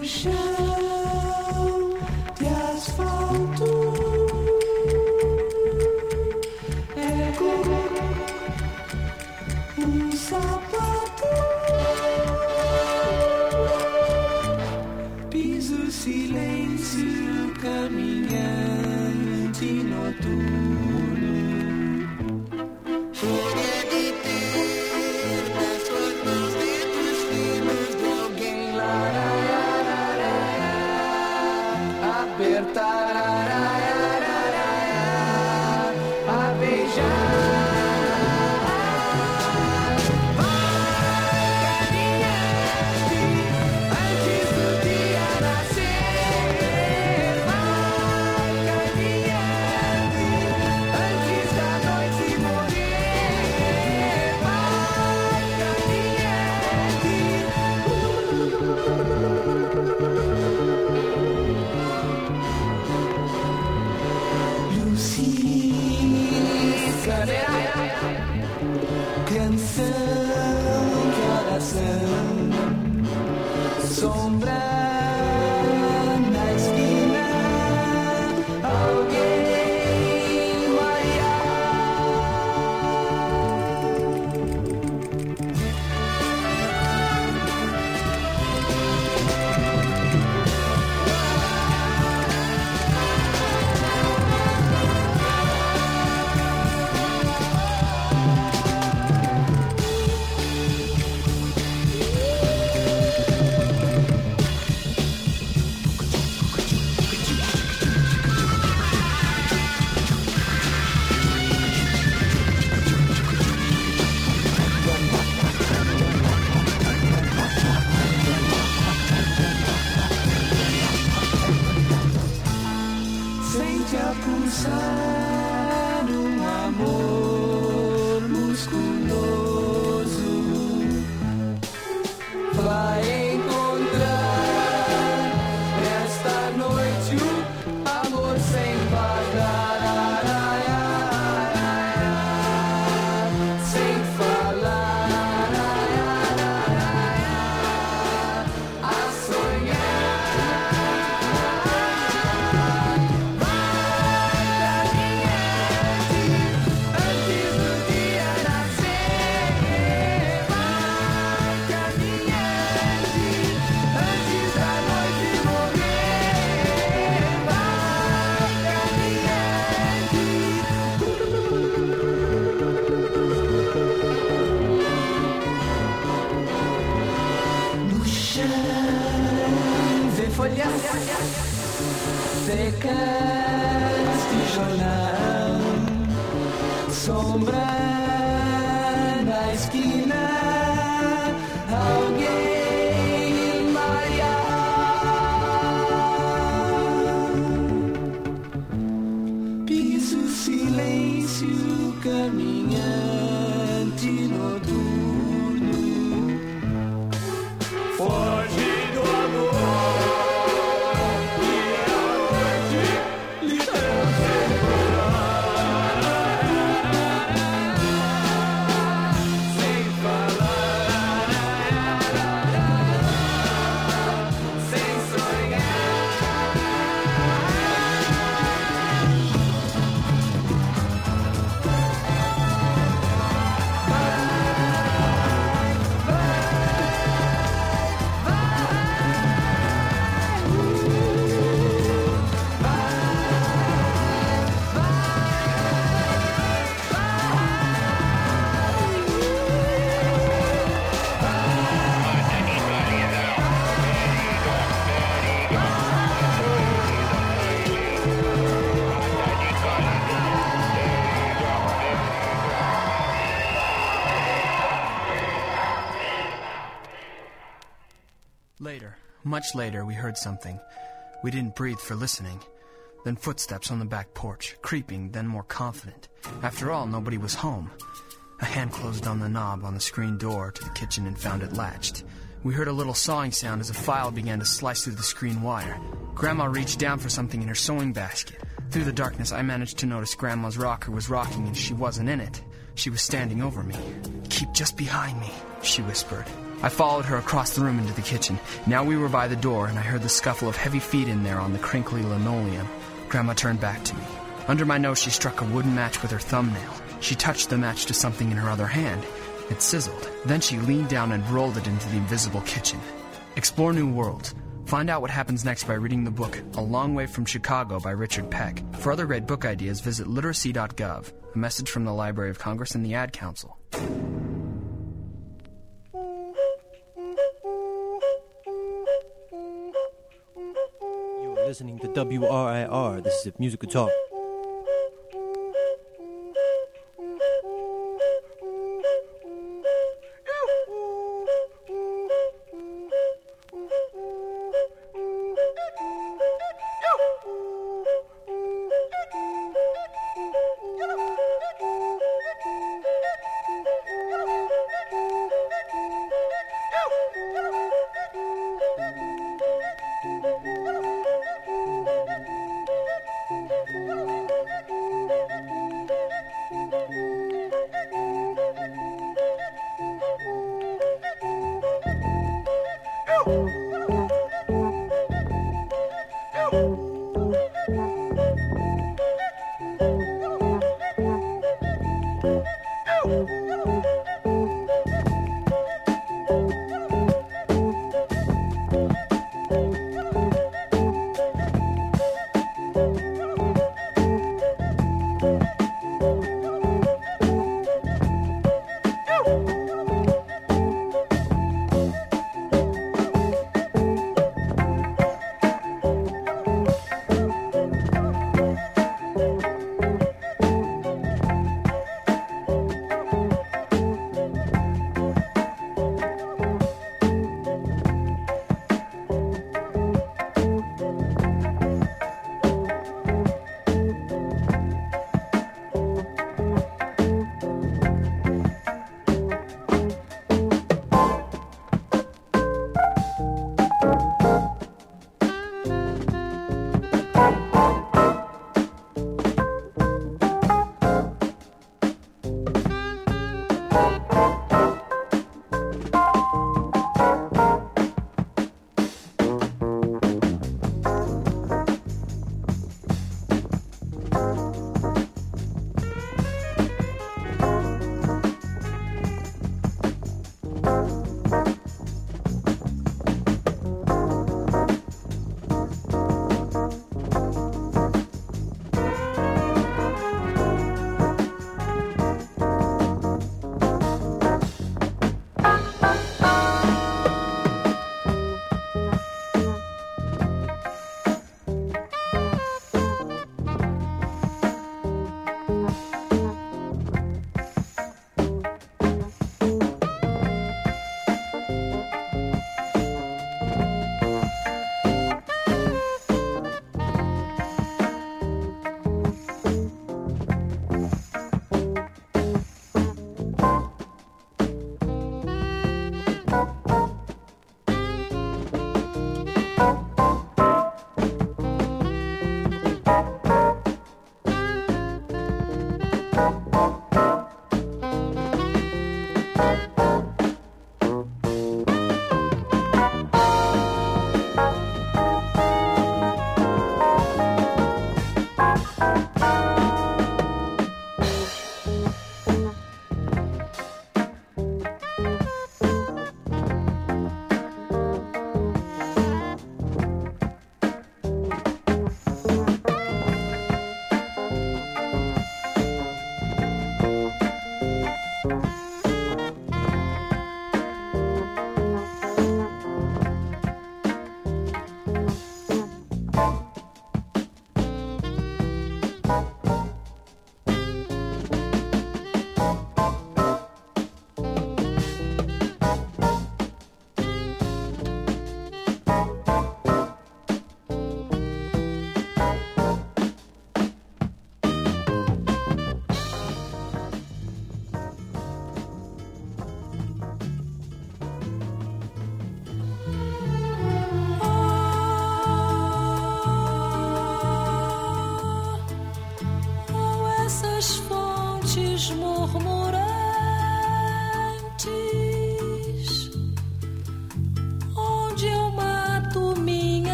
Much later, we heard something. We didn't breathe for listening. Then footsteps on the back porch, creeping, then more confident. After all, nobody was home. A hand closed on the knob on the screen door to the kitchen and found it latched. We heard a little sawing sound as a file began to slice through the screen wire. Grandma reached down for something in her sewing basket. Through the darkness, I managed to notice Grandma's rocker was rocking and she wasn't in it. She was standing over me. "Keep just behind me," she whispered. I followed her across the room into the kitchen. Now we were by the door, and I heard the scuffle of heavy feet in there on the crinkly linoleum. Grandma turned back to me. Under my nose, she struck a wooden match with her thumbnail. She touched the match to something in her other hand. It sizzled. Then she leaned down and rolled it into the invisible kitchen. Explore new worlds. Find out what happens next by reading the book A Long Way from Chicago by Richard Peck. For other great book ideas, visit literacy.gov. A message from the Library of Congress and the Ad Council. You're listening to WRIR. This is Musical Talk.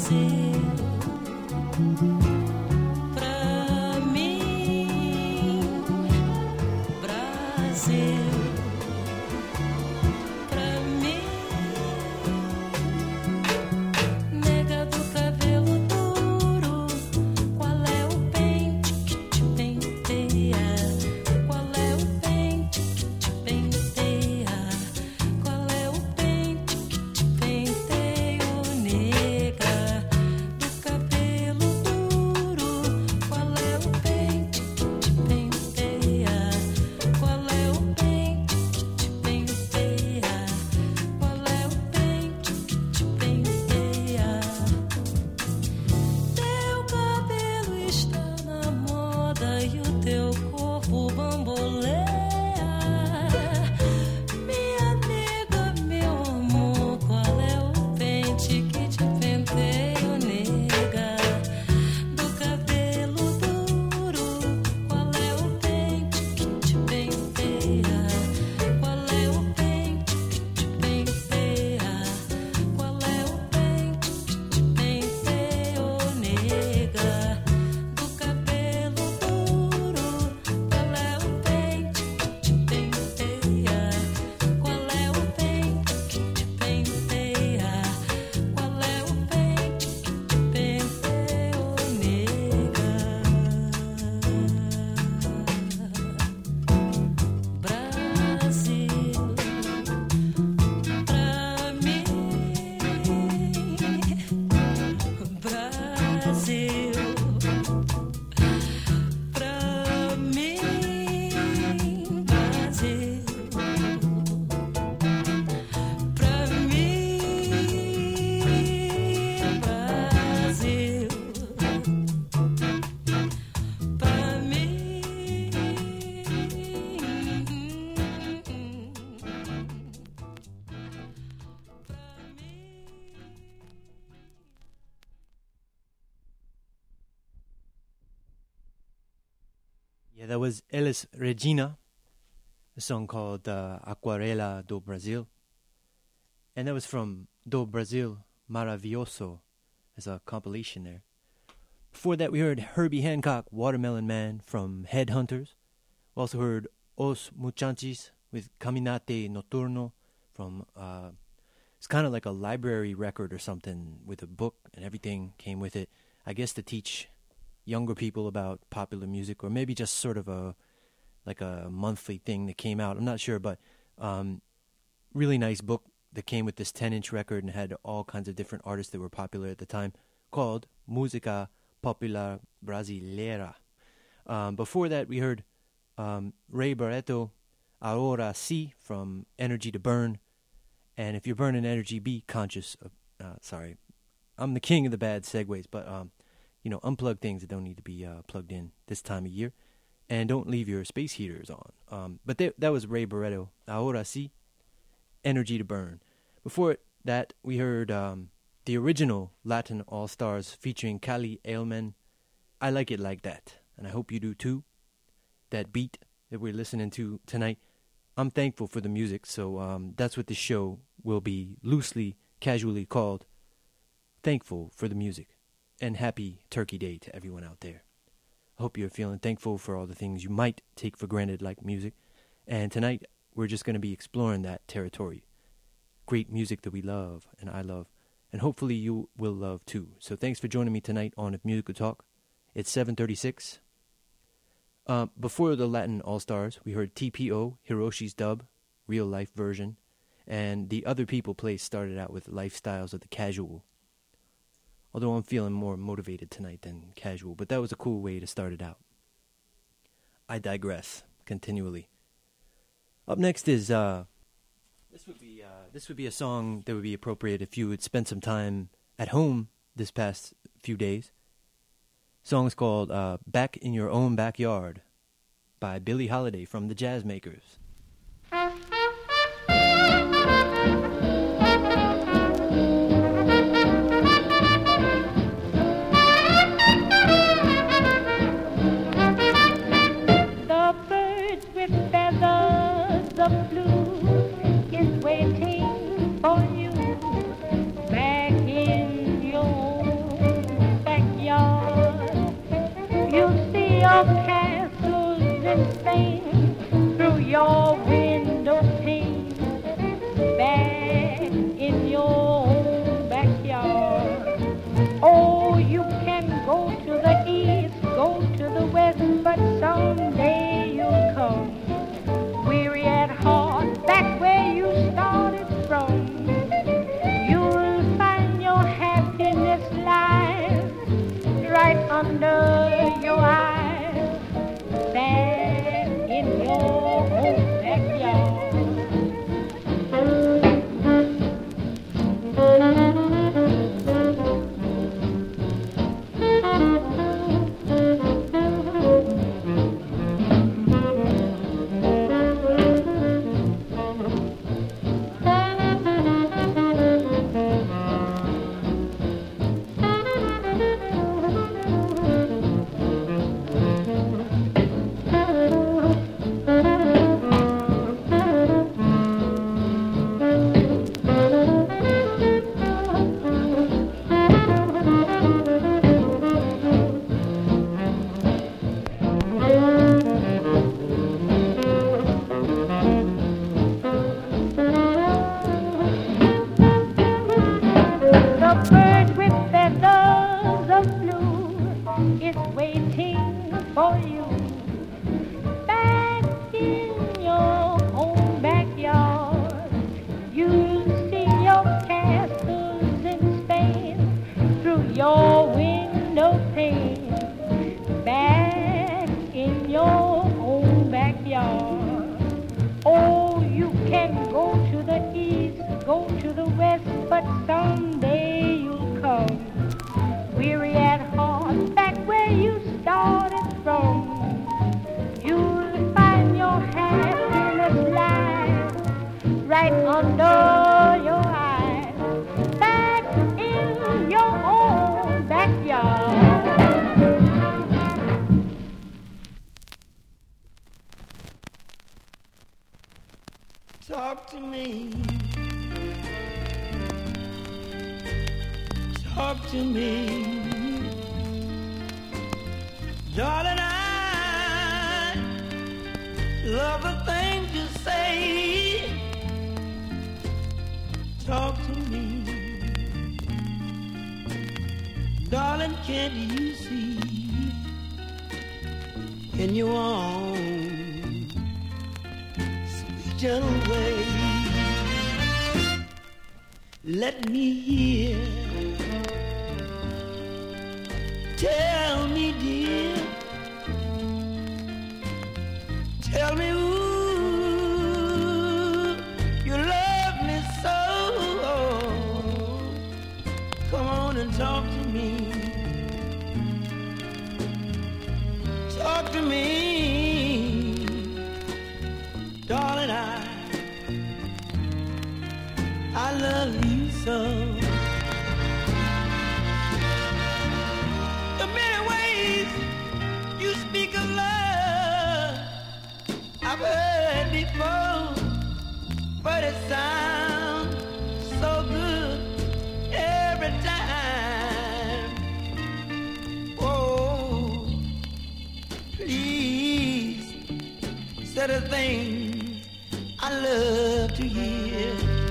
That was Elis Regina, a song called Aquarela do Brasil. And that was from Do Brasil Maravilhoso as a compilation there. Before that, we heard Herbie Hancock, Watermelon Man from Headhunters. We also heard Os Muchachos with Caminate Noturno from, it's kind of like a library record or something with a book and everything came with it. I guess to teach younger people about popular music, or maybe just sort of a monthly thing that came out. I'm not sure, but really nice book that came with this 10-inch record and had all kinds of different artists that were popular at the time, called Música Popular Brasileira. Before that, we heard Ray Barretto, Ahora Sí, from Energy to Burn. And if you're burning energy, be conscious of, sorry, I'm the king of the bad segues, but unplug things that don't need to be plugged in this time of year, and don't leave your space heaters on. But that was Ray Barretto, Ahora Sí, Energy to Burn. Before that, we heard the original Latin All-Stars featuring Cali Ailman, I Like It Like That, and I hope you do too. That beat that we're listening to tonight, I'm thankful for the music, so that's what this show will be loosely, casually called, Thankful for the Music. And happy Turkey Day to everyone out there. I hope you're feeling thankful for all the things you might take for granted, like music. And tonight, we're just going to be exploring that territory. Great music that we love, and I love, and hopefully you will love too. So thanks for joining me tonight on If Music Could Talk. It's 7:36. Before the Latin All-Stars, we heard TPO, Hiroshi's Dub, real-life version, and the Other People place started out with Lifestyles of the Casual. Although I'm feeling more motivated tonight than casual, but that was a cool way to start it out. I digress continually. Up next is this would be a song that would be appropriate if you would spend some time at home this past few days. The song is called "Back in Your Own Backyard" by Billie Holiday from the Jazzmakers. Waiting for you back in your for you. Back in your own backyard, you'll see your castles in Spain through your window pane. Back in your own backyard. Oh, you can go to the east, go to the west, but someday you'll come weary at heart, back where you started from. You'll find your happiness lies right under your eyes, back in your own backyard. Talk to me. Talk to me. Darling, I love the things you say. Talk to me. Darling, can't you see in your own sweet gentle way? Let me hear. Tell me, dear. Tell me, ooh, you love me so. Come on and talk to me. Talk to me. Darling, I love you so. The many ways you speak of love I've heard before, but it sounds so good every time. Oh, please say the things I love to hear.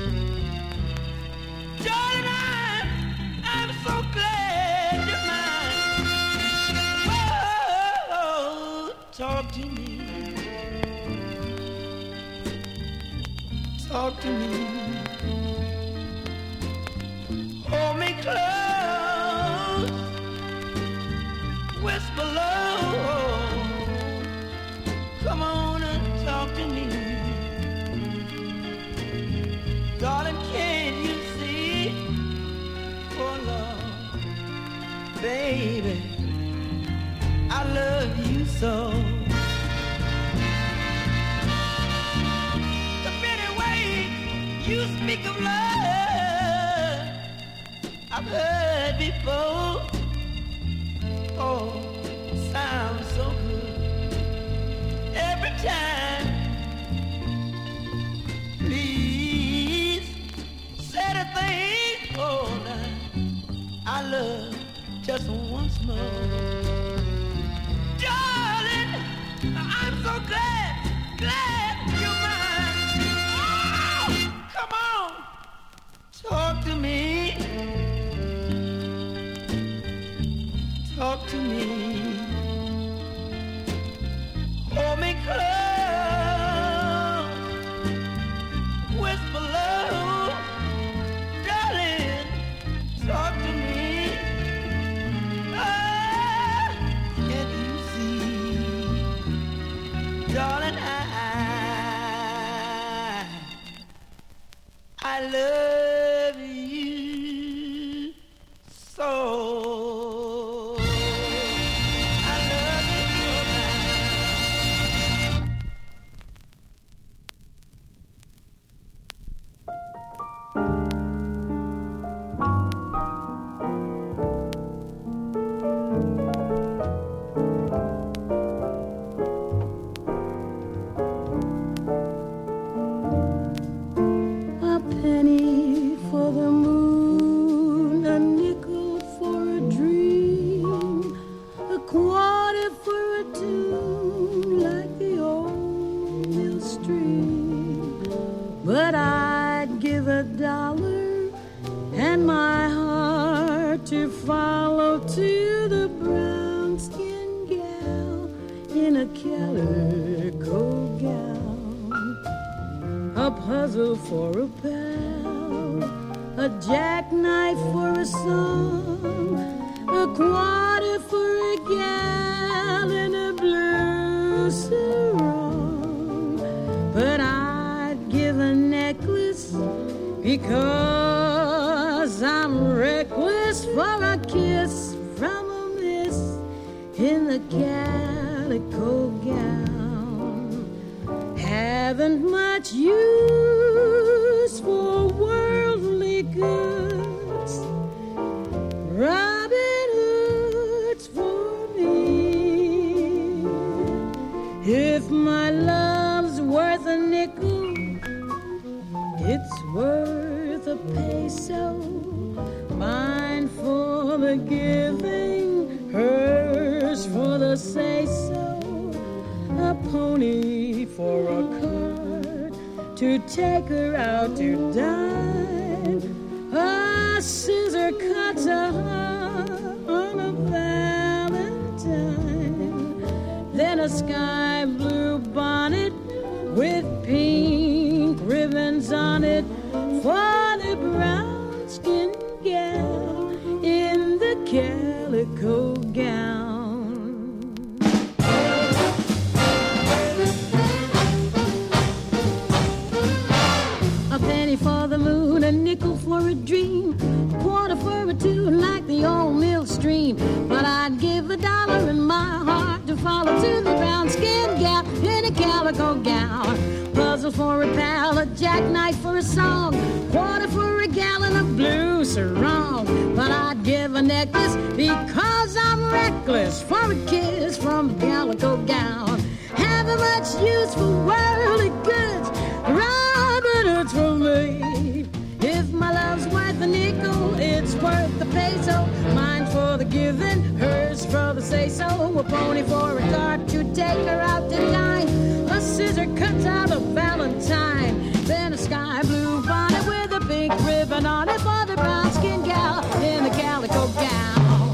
Darling, I'm so glad you're mine. Oh, talk to me. Talk to me. Hold me close. Whisper low. Come on and talk to me. Darling, can't you see? Oh, Lord, baby, I love you so. You speak of love I've heard before. Oh, sounds so good every time. Please say the thing, oh, now I love just once more. Darling, I'm so glad you're mine. Come on, talk to me. Talk to me. Hold me close. Whisper low. Darling, talk to me. Ah, can't you see? Darling, I love you so. I love you so much. A penny for the moon, a nickel for a dream, a quarter for a tune like the old mill stream. But I'd give $1 and my heart to follow to the brown-skinned gal calico gown, a puzzle for a pal, a jackknife for a song, a quarter for a gal in a blue sarong. But I'd give a necklace because I'm reckless for a kiss from a miss in the calico gown. Haven't much use for worldly goods. Robin Hood's for me. If my love's worth a nickel, it's worth a peso. Mine for the giving, hers for the say-so. A pony for a cart to take her out to dine. A scissor cuts a heart on a valentine. Then a sky blue bonnet with pink ribbons on it for the brown-skinned gal in the calico gown. A penny for the moon, a nickel for a dream, a quarter for a tune like the old mill stream. But I'd give $1 in my heart to follow to the brown-skinned gal in a calico gown. Puzzle for a pal, a jackknife for a song, quarter for a gallon of blue sarong. But I'd give a necklace because I'm reckless for a kiss from a calico gown. Haven't much use for worldly goods, Robin Hood's for me. If my love's worth a nickel, it's worth the peso. Mine for the giving, hers for the say-so. A pony for a cart to take her out to dine. A scissor cuts out a valentine. Then a sky blue bonnet with a pink ribbon on it for the brown-skinned gal in the calico gown.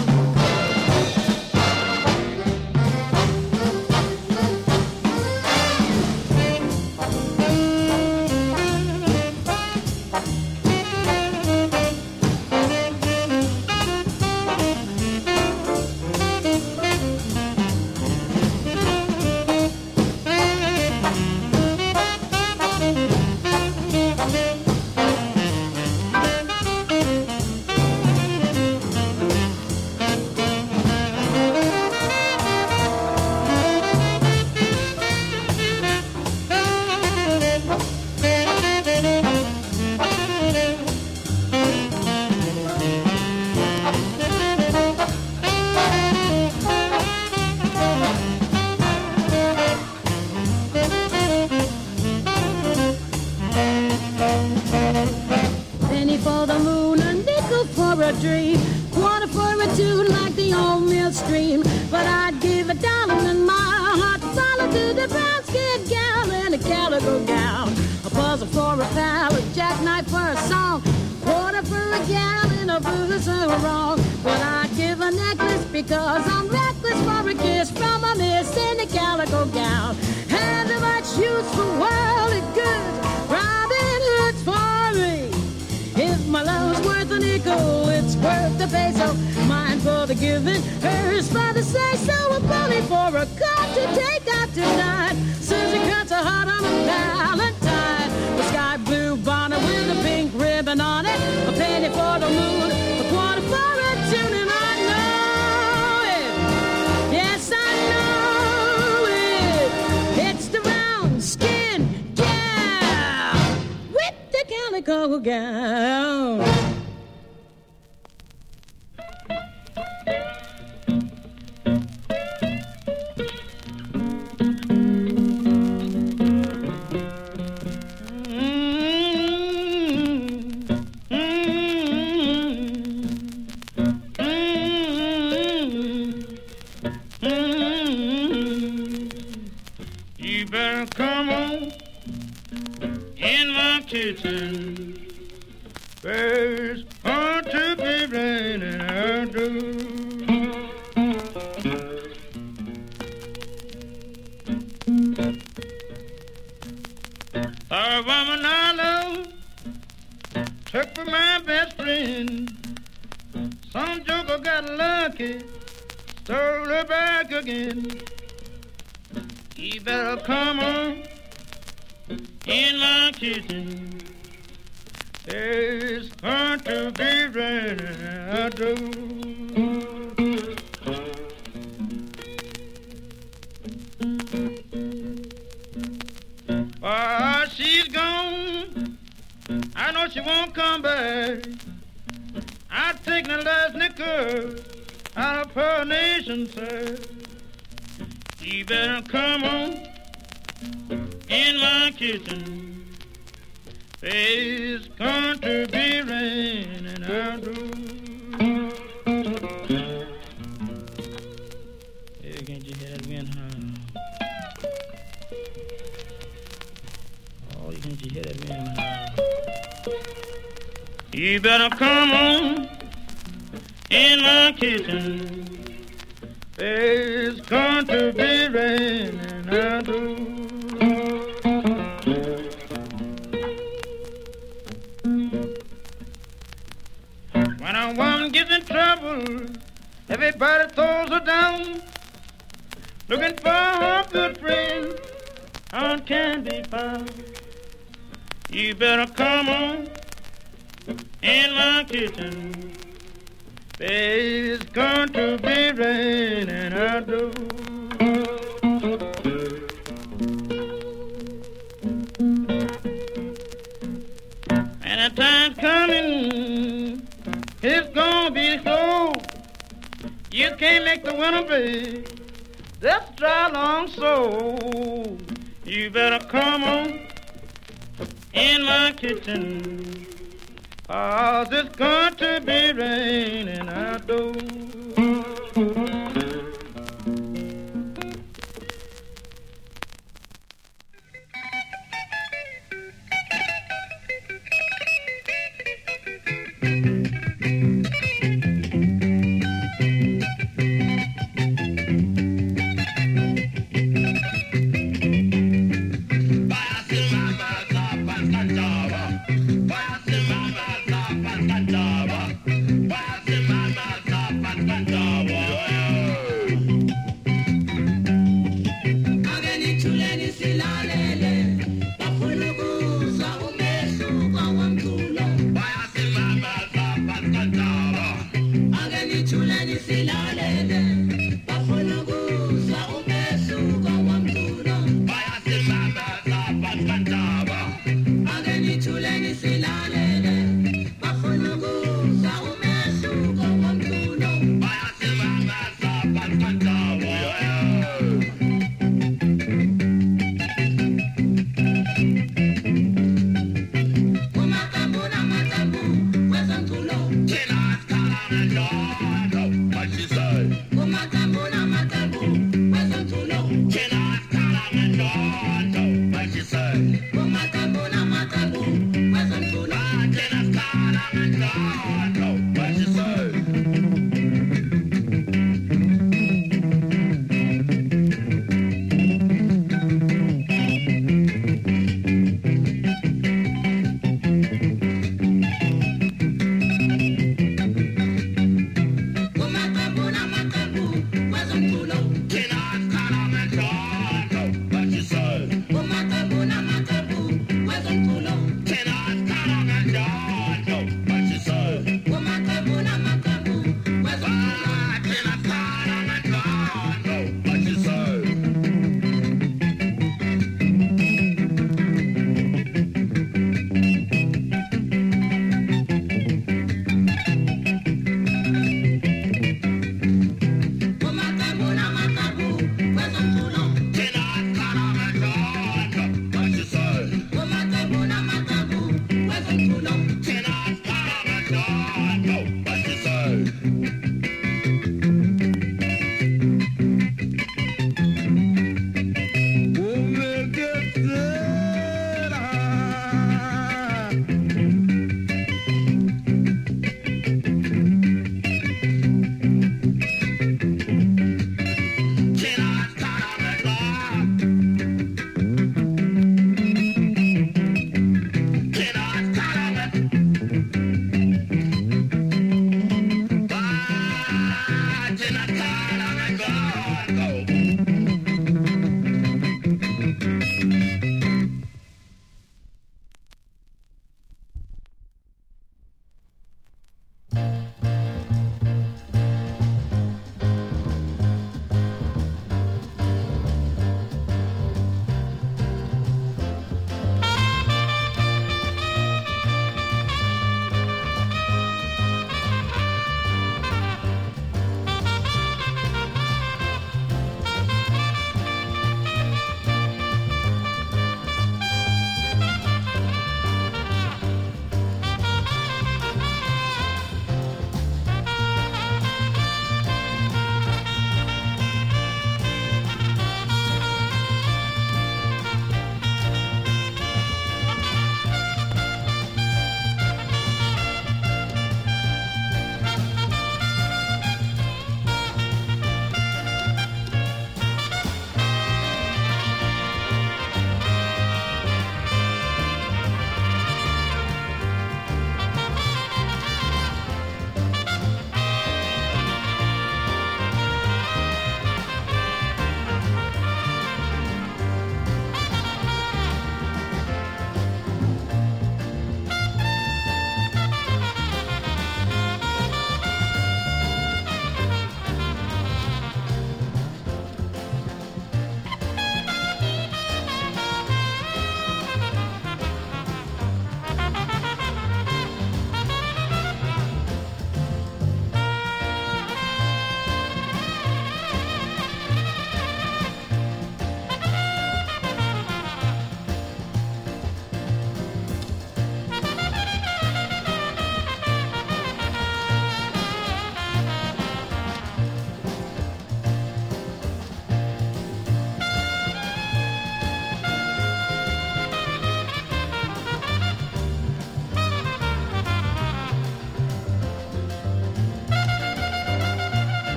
Because I'm reckless for a kiss from a miss in a calico gown. Haven't much use for worldly goods, Robin Hood's for me. If my love's worth a nickel, it's worth the peso. Mine for the giving, hers for the say-so. A pony for a cart to take out tonight. Scissor cuts a heart on a valentine. A sky blue bonnet with a pink ribbon on it. A penny for the moon, a quarter for a tune, and I know it. Yes, I know it. It's the round-skinned gal with the calico gown. You better come on in my kitchen. There's hard to be raining out Some joker got lucky, stole her back again. You better come on in my kitchen. It's going to be raining outdoors. Oh, she's gone. I know she won't come back. I've taken the last nickel out of her nation, sir. You better come on in my kitchen. It's going to be raining outdoors. Hey, can't you hear that wind howl? Oh, can't you hear that wind howl? You better come on in my kitchen. It's going to be raining outdoors. When a woman gets in trouble, everybody throws her down. Looking for her good friend, how can be found? You better come on in my kitchen. It's going to be raining outdoors. And the time's coming, it's gonna be slow. You can't make the winter be, that's dry long so. You better come on in my kitchen. 'Cause it's going to be raining outdoors. She said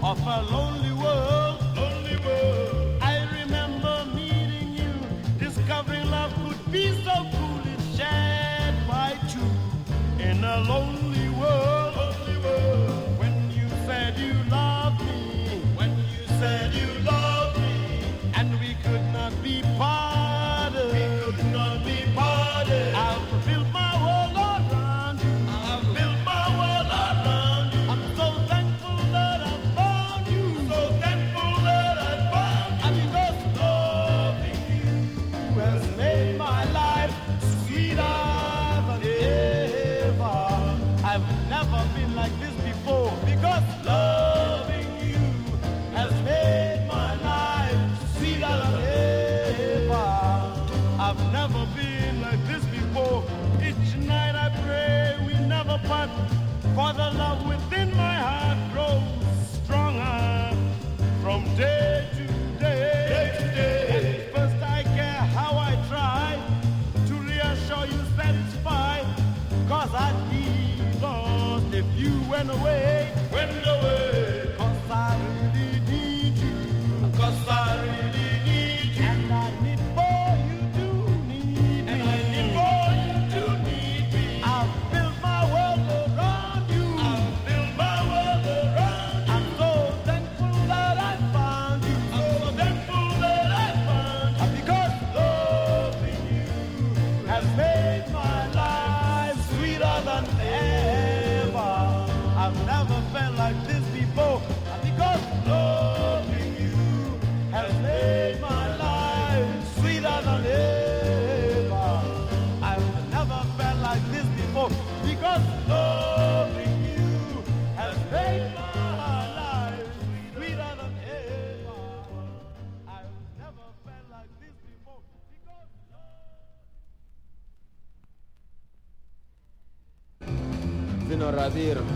of a lonely world, lonely world. I remember meeting you, discovering love could be so cool. It's shared by two in a lonely world, lonely world. When you said you loved me, when you said you loved me, and we could not be parted, we could not be parted. I'll build my world around you. I'll build my world around you. I'm so thankful that I found you. So thankful that I found you. And because loving you has made my life sweeter than ever. I've never been like this before. Because loving you has made my life sweeter than ever. I've never been like this before. Each night I pray we never part, for the love within my heart grows stronger from day to day. At first I care how I try to reassure you, satisfied, cause I'd be lost if you went away. Cause I really need you. Cause I really need you. And I need more, you do need me. And I need more, you do need me. I'll build my world around you. I'll build my world around you. I'm so thankful that I found you. I'm so thankful that I found you. Because loving you has made my life sweeter than ever. I've never felt like this before. Because loving you has made my life sweeter than ever. I've never felt like this before. Because loving you has made my life sweeter than ever. I've never felt like this before. Because Vinoradir.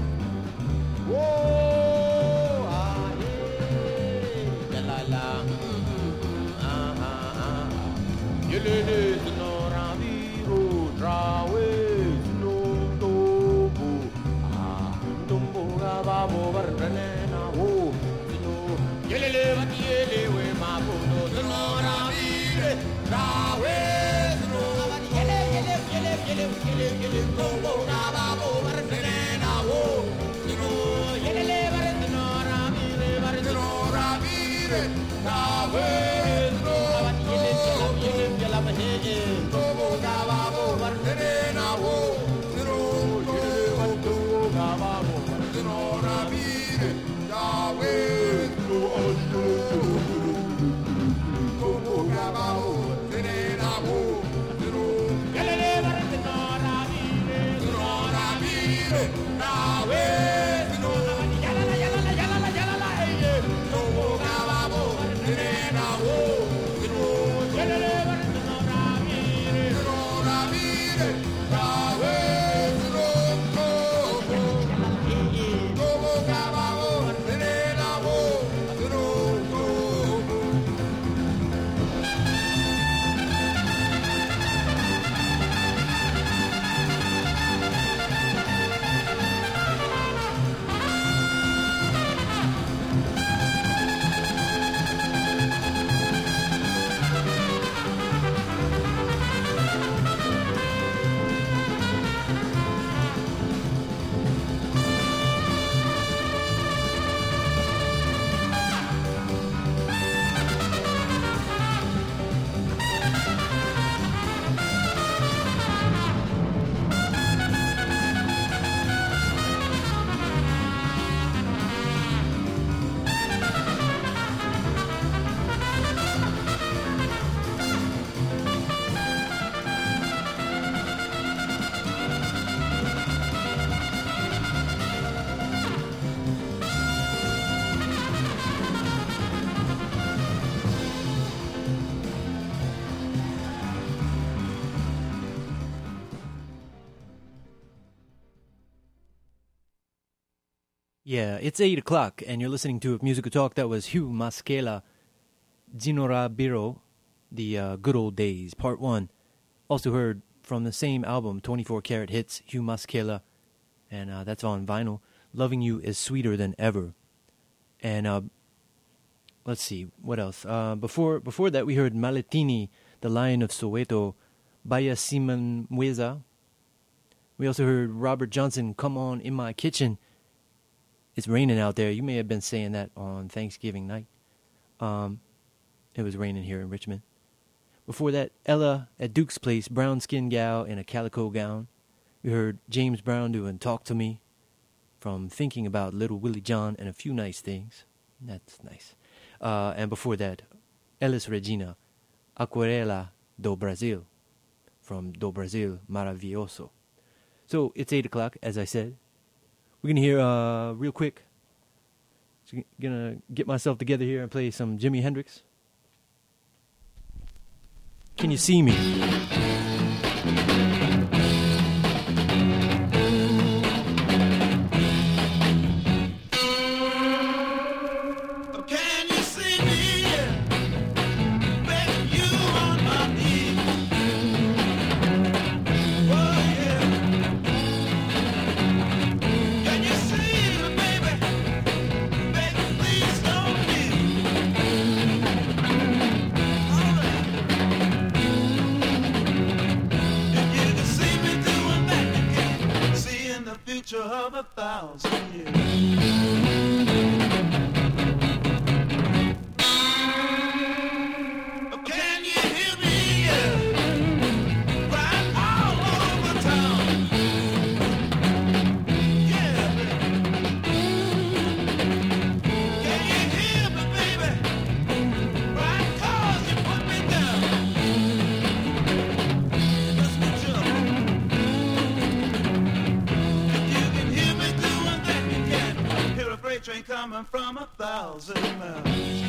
Whoa, ah, yeah, la la, ah, ah, ah. Yelele, Vinoraviro, Drawe, Zinotobu, ah, Tumbura, Babo, Vardanena, oh, Zino, Yelele, Vatiele, we, Mapuno, Zinoravire, Drawe, Zino, Yele, Tumbura, Babo, Vardanena, oh, Zino, Yelele, Vardanora, Vire, Drawe, Zino, Yeah, it's 8 o'clock, and you're listening to Musical Talk. That was Hugh Maskela, Zinora Biro, The Good Old Days, Part 1. Also heard from the same album, 24 Karat Hits, Hugh Maskela, and that's on vinyl. Loving You is Sweeter Than Ever. And let's see, what else? Before that, we heard Maletini, the Lion of Soweto, Baya Simon Mweza. We also heard Robert Johnson, Come On In My Kitchen. It's raining out there. You may have been saying that on Thanksgiving night. It was raining here in Richmond. Before that, Ella at Duke's Place, brown skin gal in a calico gown. We heard James Brown doing Talk to Me from Thinking About Little Willie John and a Few Nice Things. That's nice. And before that, Elis Regina, Aquarela do Brasil from Do Brasil Maravilhoso. So it's 8 o'clock, as I said. We're going to hear real quick. Just going to get myself together here and play some Jimi Hendrix. Can you see me? Of 1,000 years. Can you hear me? Right all over town. Yeah, baby. Can you hear me, baby? Right, 'cause you put me down. Let's switch up. Train coming from 1,000 miles.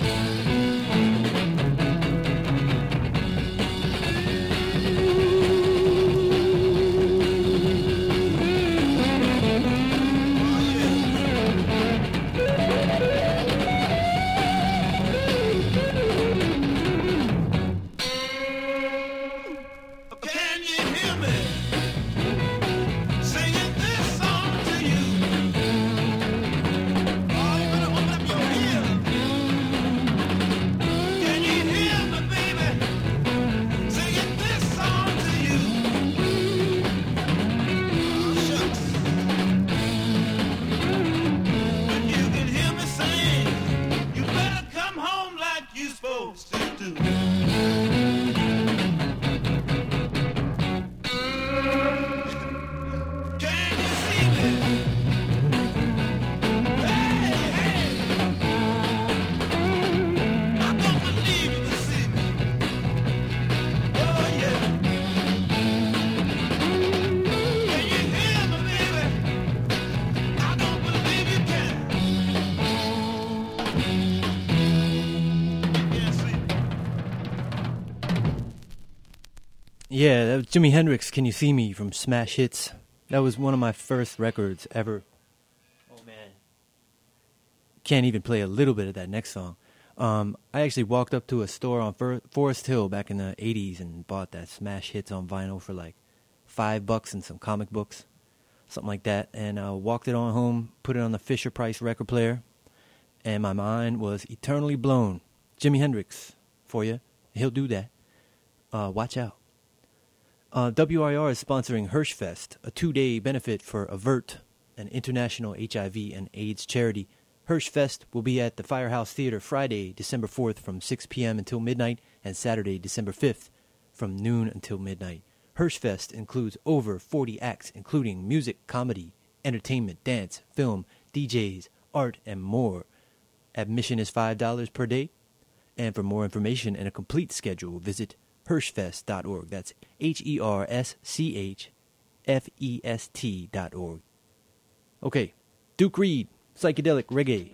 Yeah, that was Jimi Hendrix, Can You See Me, from Smash Hits. That was one of my first records ever. Oh, man. Can't even play a little bit of that next song. I actually walked up to a store on Forest Hill back in the 80s and bought that Smash Hits on vinyl for like $5 and some comic books, something like that. And I walked it on home, put it on the Fisher-Price record player, and my mind was eternally blown. Jimi Hendrix for you. He'll do that. Watch out. WIR is sponsoring Hirschfest, a 2-day benefit for Avert, an international HIV and AIDS charity. Hirschfest will be at the Firehouse Theater Friday, December 4th from 6 p.m. until midnight, and Saturday, December 5th from noon until midnight. Hirschfest includes over 40 acts, including music, comedy, entertainment, dance, film, DJs, art, and more. Admission is $5 per day. And for more information and a complete schedule, visit Hirschfest.org. That's HERSCHFEST.org. Okay, Duke Reed, Psychedelic Reggae.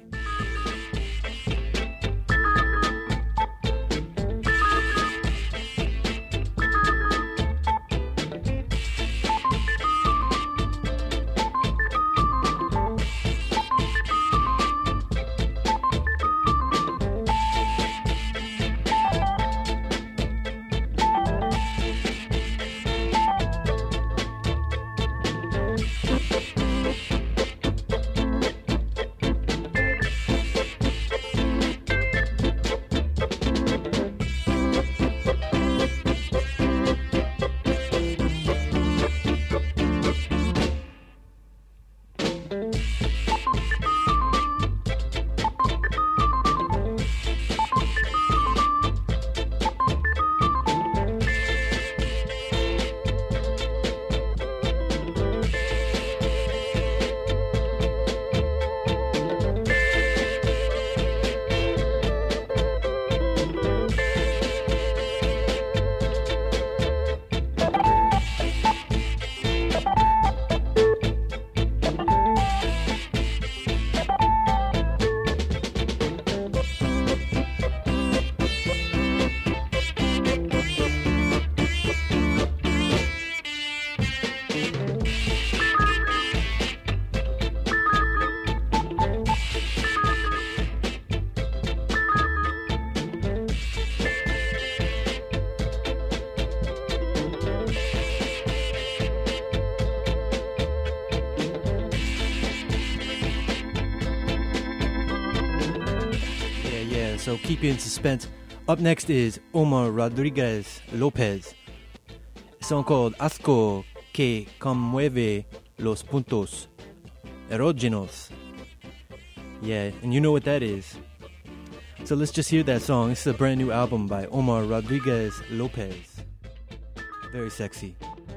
So keep you in suspense. Up next is Omar Rodriguez Lopez. A song called Asco que conmueve los puntos erógenos. Yeah, and you know what that is. So let's just hear that song. This is a brand new album by Omar Rodriguez Lopez. Very sexy.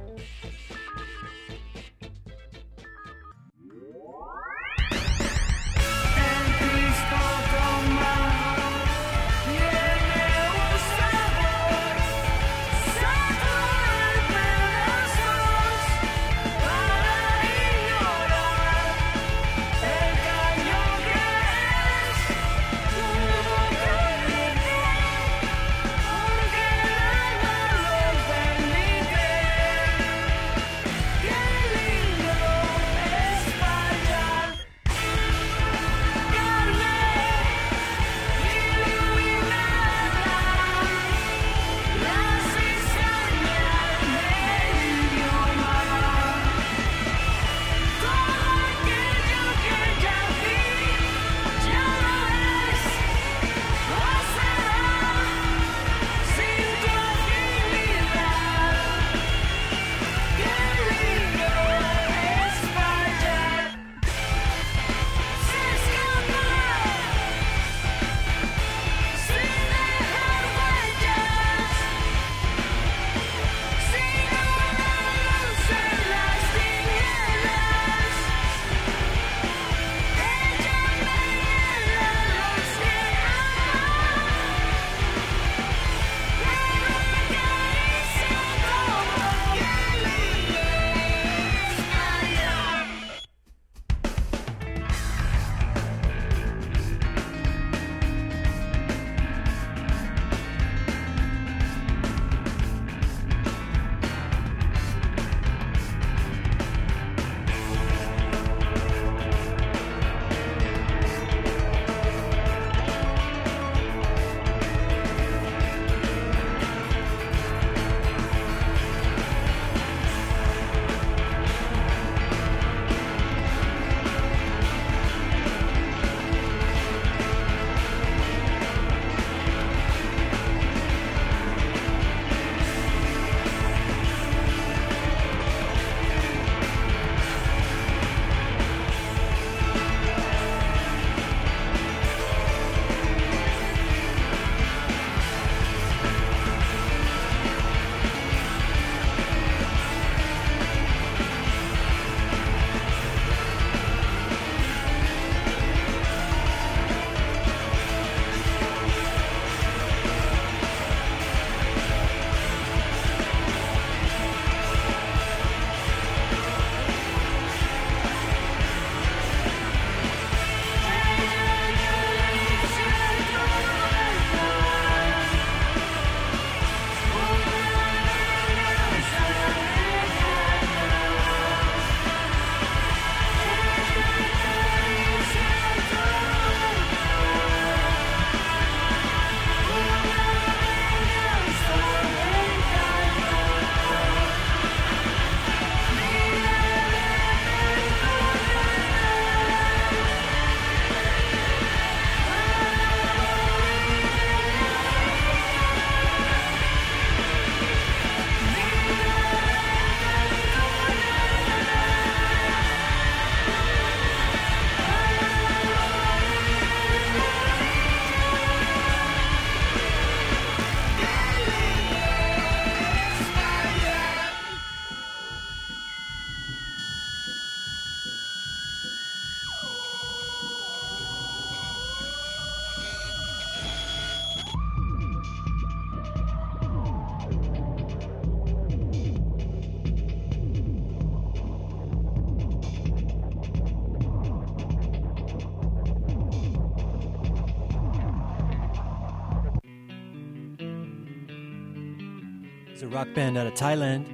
It's a rock band out of Thailand.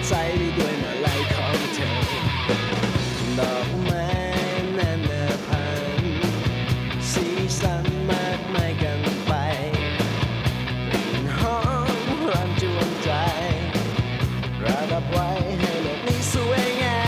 ใสด้วยมาลัยของเธอดอกไม้นานาพันธุ์สีสันมากมายกันไปกลิ่นหอมรำจวนใจระดับไว้ให้โลกนี้สวยงาม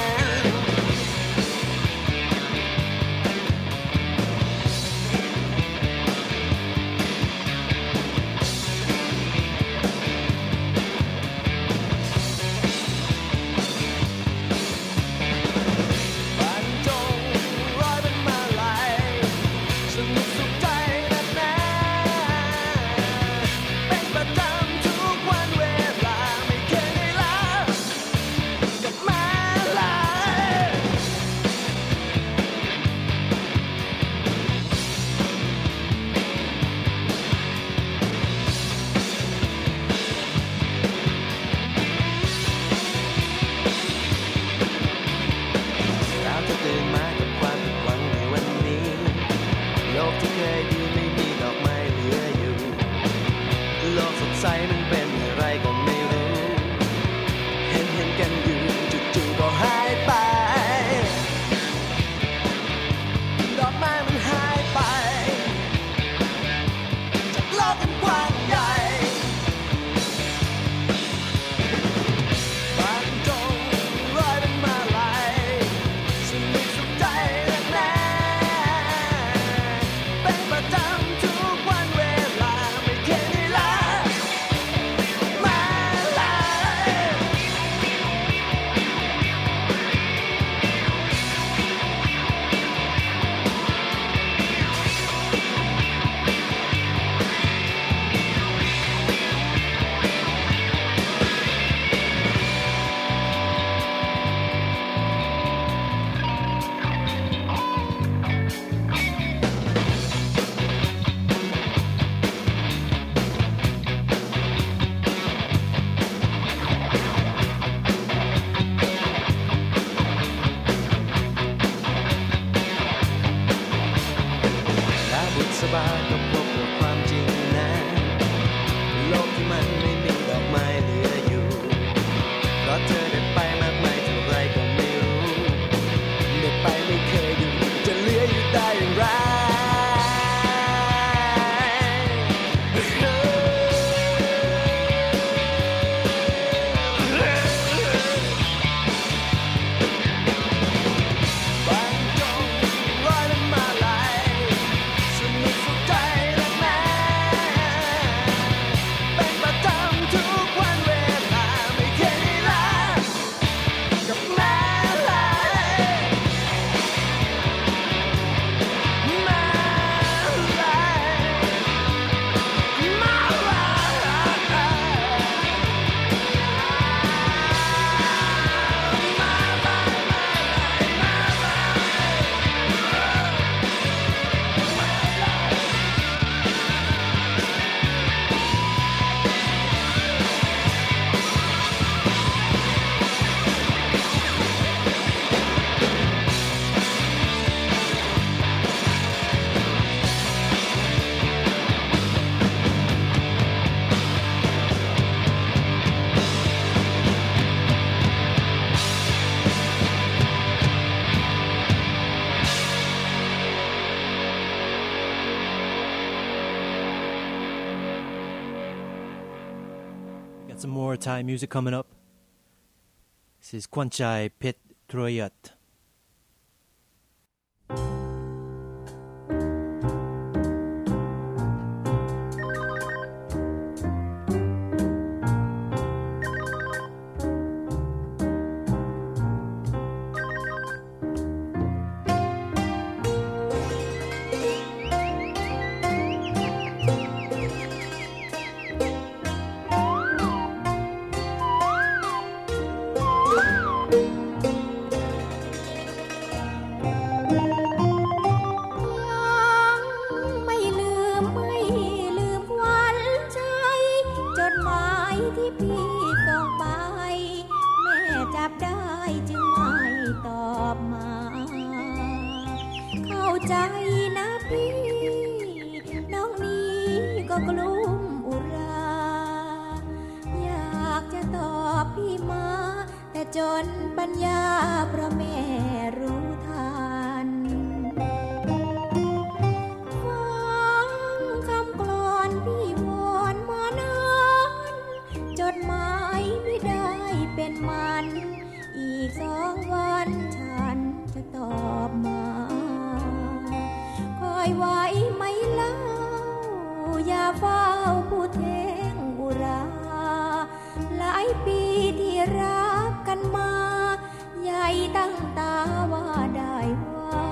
Some more Thai music coming up. This is Kwanchai Pet Troyat. จนปัญญาพระแม่รู้ทันฟังคำกลอนพี่วอนมานานจดหมายไม่ได้เป็นมันอีก2 วันฉันจะตอบมาคอยไว้ไหมเล่าอย่าเฝ้าผู้เทงอุราหลายปีที่รักกันมาใหญ่ตั้งตาว่าได้ว่า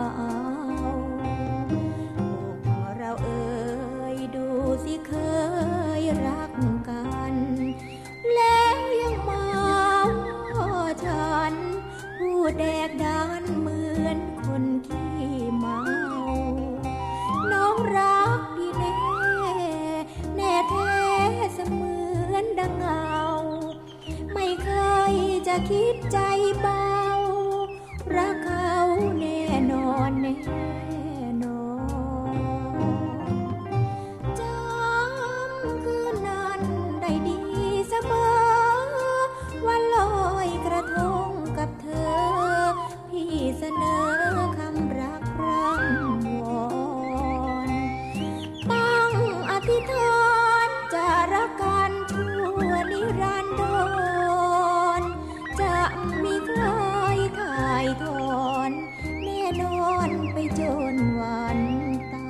อกเราเอ่ยดูสิเคยรักกันแล้วยังมาว่าฉันผู้แดกดานเหมือนคนขี้เมาน้องรักพี่แน่แน่แท้เสมือนดังเงาไม่เคยจะคิดใจเบารักเขาแน่นอนแน่นอนจำคืนนั้นได้ดีเสมอวันลอยกระทงกับเธอพี่เสนอคำรักพร่ำวอนตั้งอธิษฐานจะรักกันชั่วนิรันดรจะมีใครถ่ายทอนแน่นอนไปจนวันตาย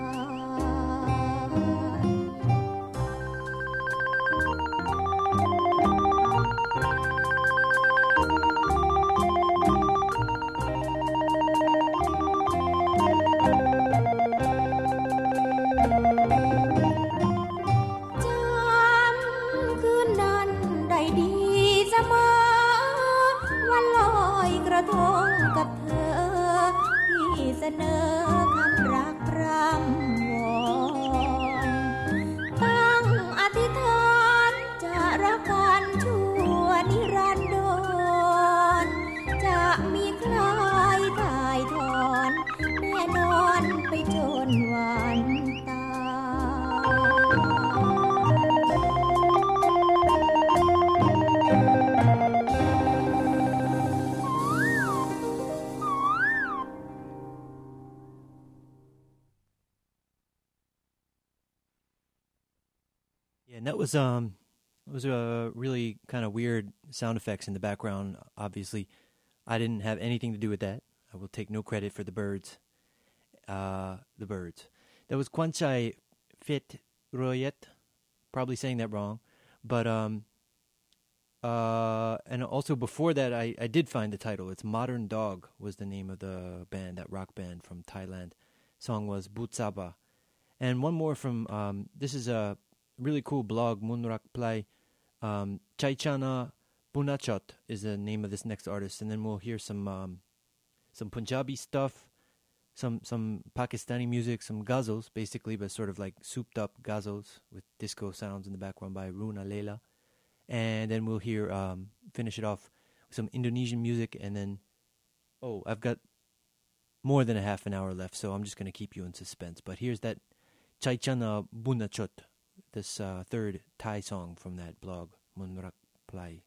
ทงกับเธอพี่เสนอคำรักพร่ำวอนตั้งอธิษฐานจะรักกันชั่วนิรันดรจะมีใครถ่ายทอนแน่นอนไปจนวันตาย And that was really kind of weird sound effects in the background. Obviously, I didn't have anything to do with that. I will take no credit for the birds. That was Kwanchai Fit Royet, probably saying that wrong. But and also before that, I did find the title. It's Modern Dog was the name of the band, that rock band from Thailand. Song was Butsaba. And one more from this is a really cool blog, Munrak Play. Chaichana Bunachot is the name of this next artist, and then we'll hear some Punjabi stuff, some Pakistani music, some ghazals, basically, but sort of like souped up ghazals with disco sounds in the background by Runa Leila, and then we'll hear finish it off with some Indonesian music, and then I've got more than a half an hour left, so I'm just going to keep you in suspense. But here's that Chaichana Bunachot, this third Thai song from that blog, Munrak Play.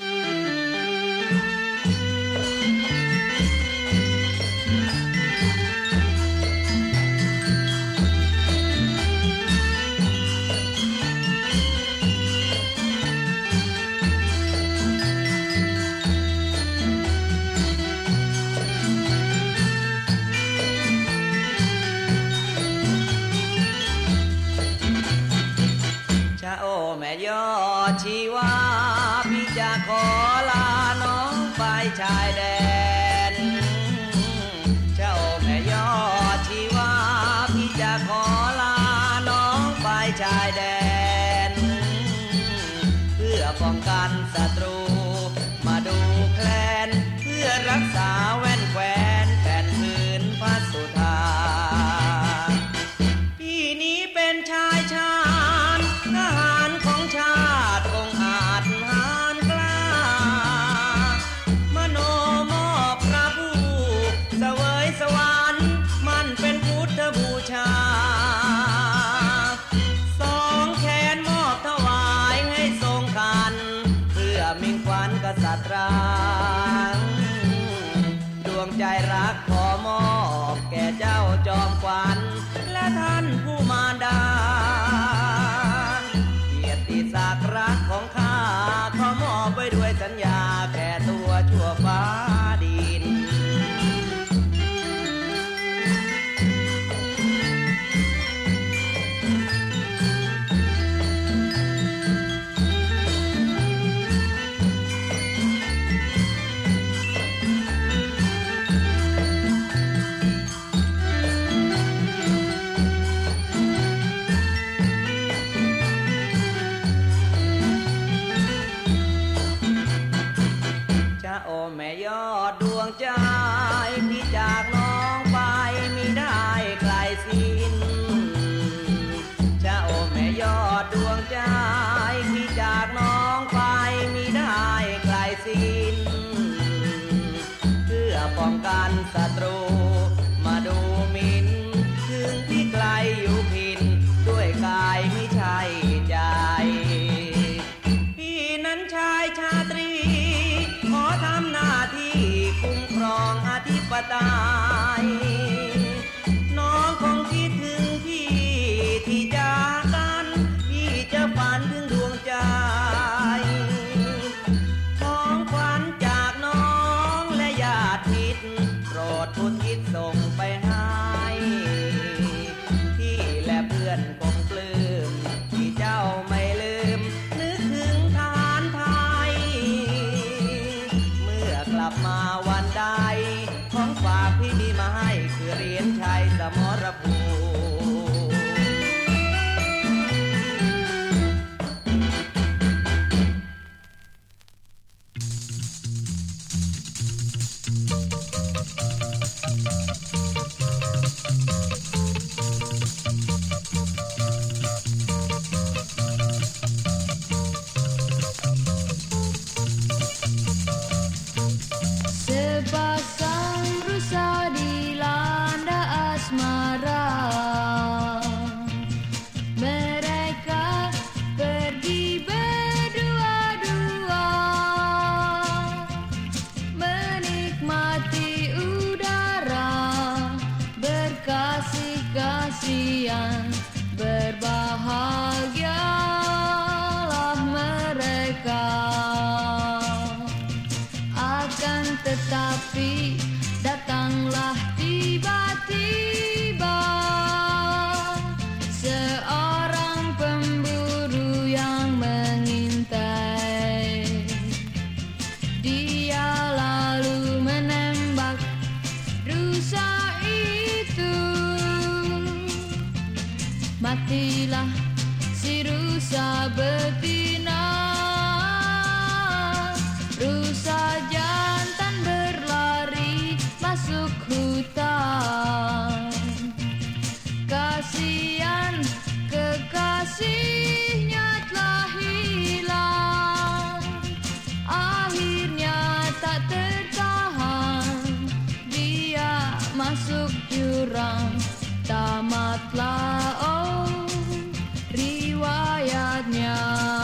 แม่ยอดชีวาพี่จะขอลาน้องไปชายแดนเจ้าแม่ยอดชีวาพี่จะขอลาน้องไปชายแดนเพื่อป้องกันศัตรูมาดูแคลนเพื่อรักษาแว่นแควนแผ่นพื้นพัสุธาพี่นี้เป็นชายชาญทหารของชาติองอาจหาญกล้าษัตราดวงใจรักขอมอบแก่เจ้าจอมขวัญและท่านผู้มาดาเกียรติศักดิ์รักของข้าขอมอบไว้ด้วยสัญญาแก่ตัวชั่วฟ้าดินโอ้แม่ยอดดวงใจพี่จากน้องไปมิได้ไกลสิ้นจะโอ้แม่ยอดดวงใจพี่จากน้องไปมิได้ไกลสิ้นเพื่อป้องกันศัตรูมาดูหมิ่นถึงที่ไกลอยู่พินด้วยกายไม่ใช่ใจพี่นั้นชายชาตรีขอทำหน้าที่คุ้มครองอธิปไตยน้องคงคิดถึงพี่ที่จากกันพี่จะฝันถึงดวงใจของขวัญจากน้องและญาติมิตรโปรดอุทิศส่งไปให้พี่และเพื่อนคงปลื้มที่เจ้าไม่ลืมนึกถึงทหารไทยกลับมาวันใดของฝากพี่มีมาให้คือเหรียญชัยสมรภูมิ Sepasang rusa dilanda asmara, mereka pergi berdua-dua, menikmati udara, berkasih-kasihan, berbahagialah mereka. Akan tetapi datanglah tiba-tiba seorang pemburu yang mengintai. Dia lalu menembak rusa itu. Matilah si rusa betina. Rusa jantan berlari masuk hutan. Kasihan kekasihnya telah hilang. Akhirnya tak tertahan, dia masuk jurang. Tamatlah oh riwayatnya.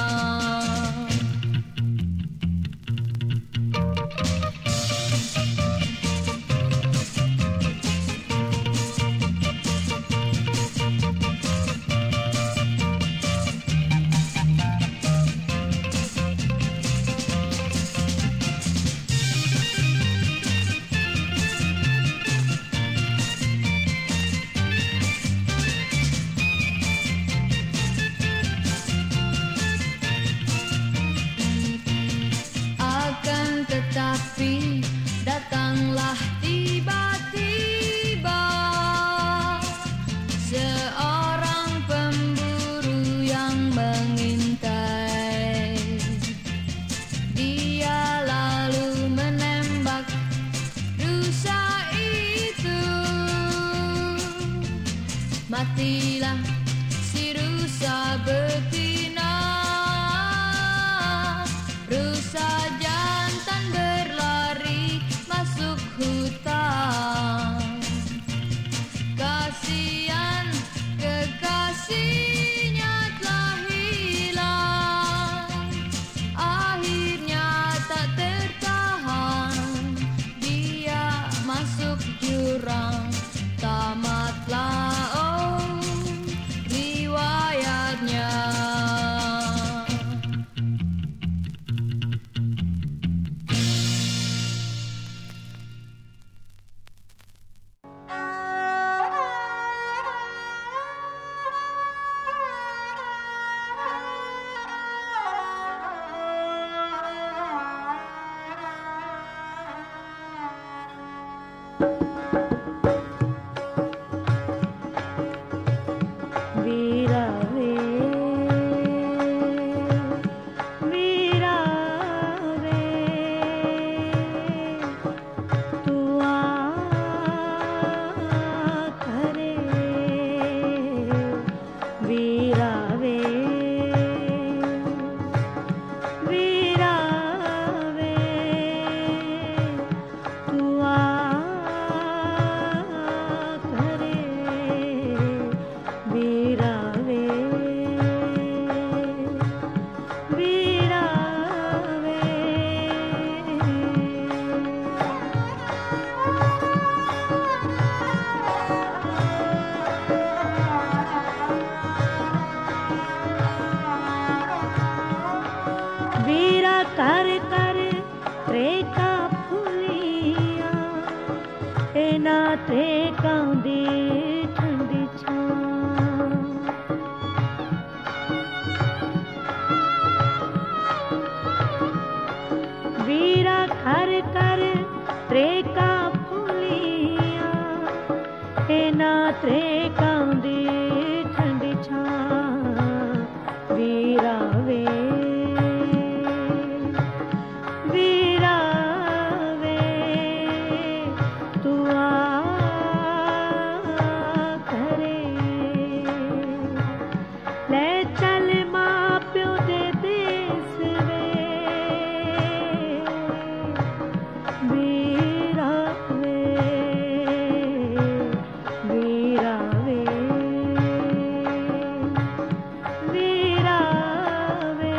Tetapi datanglah tiba-tiba seorang pemburu yang mengintai. Dia lalu menembak rusa itu. Matilah si rusa betina. Rusa jantan berlari masuk hutan. Kasihan kekasihnya telah hilang. Akhirnya tak त्रेकां दी ठंडी छां वीरा घर कर त्रेका फूलियां ना त्रेकां दी ठंडी छां वीरा वे तू आ करे ले चल मां प्यो दे देस वे वीरा वे वीरा वे वीरा वे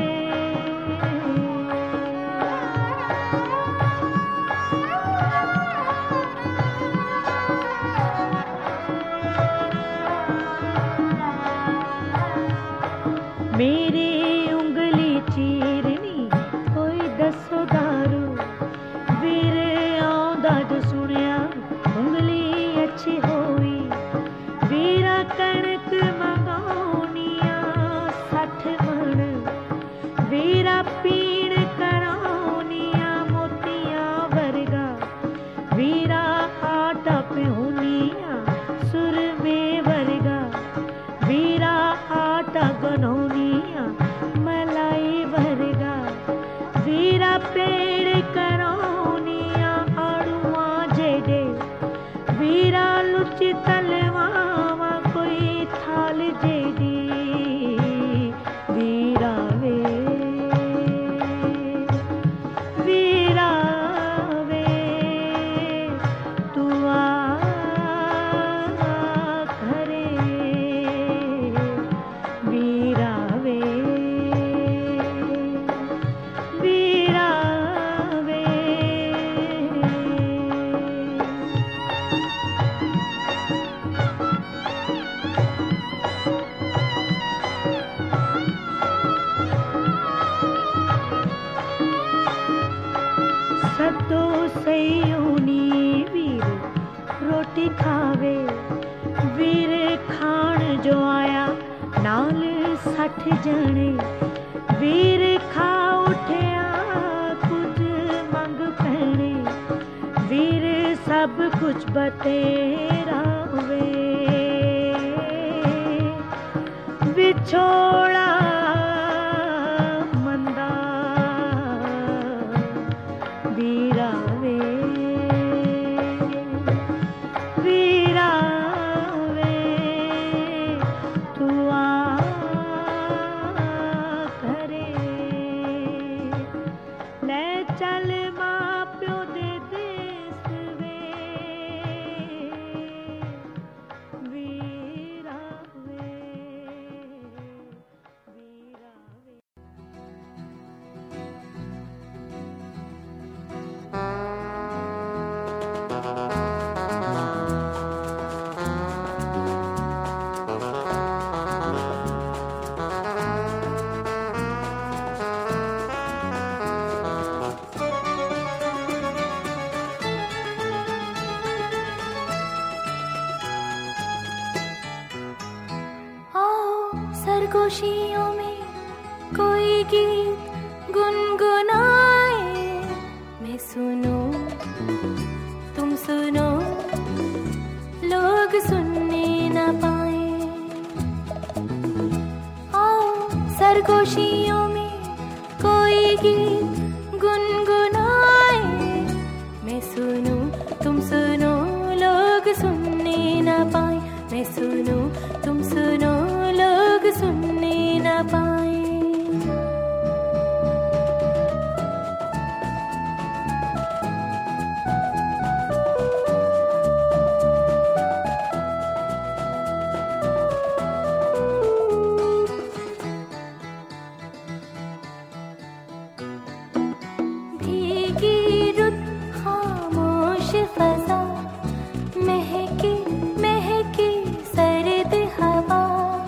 मेरी उंगली चीरनी कोई दसो दारू वीर आंदा जो सुनिया उंगली अच्छी होई वीरा कणक मंगाउनिया 60 मन वीरा पीण कराउनिया मोतियां वर्गा वीरा आटा पिहुनिया सुर में वर्गा वीरा आटा गनौनिया मलाई वर्गा वीरा पेड़ करौनिया आड़ुआ जेडे वीरा लुच तलवावा कोई थाल जेडी वीरा वे वीरा वे तू आ करे वीरा वे वीरा वे सतो सयोनी वीर रोटी खावे वीर खान जो आया नाल 60 जने वीर खा उठिया कुछ मंग पैने वीर सब कुछ बतेरा वे विछोड़ा मंदा वीरा वे वीरा वे तू आ करे ले चल मां प्यो दे देस वे वीरा वे वीरा वे सरगोशियों में कोई गीत गुनगुनाए मैं सुनूं तुम सुनो लोग सुनने न पाए आओ सरगोशियों में कोई गीत गुनगुनाए मैं सुनूं तुम सुनो लोग सुनने न पाए मैं सुनूं तुम सुनो लोग सुनने न पाए भीगी रुत खामोश फजा महकी महकी सर्द हवा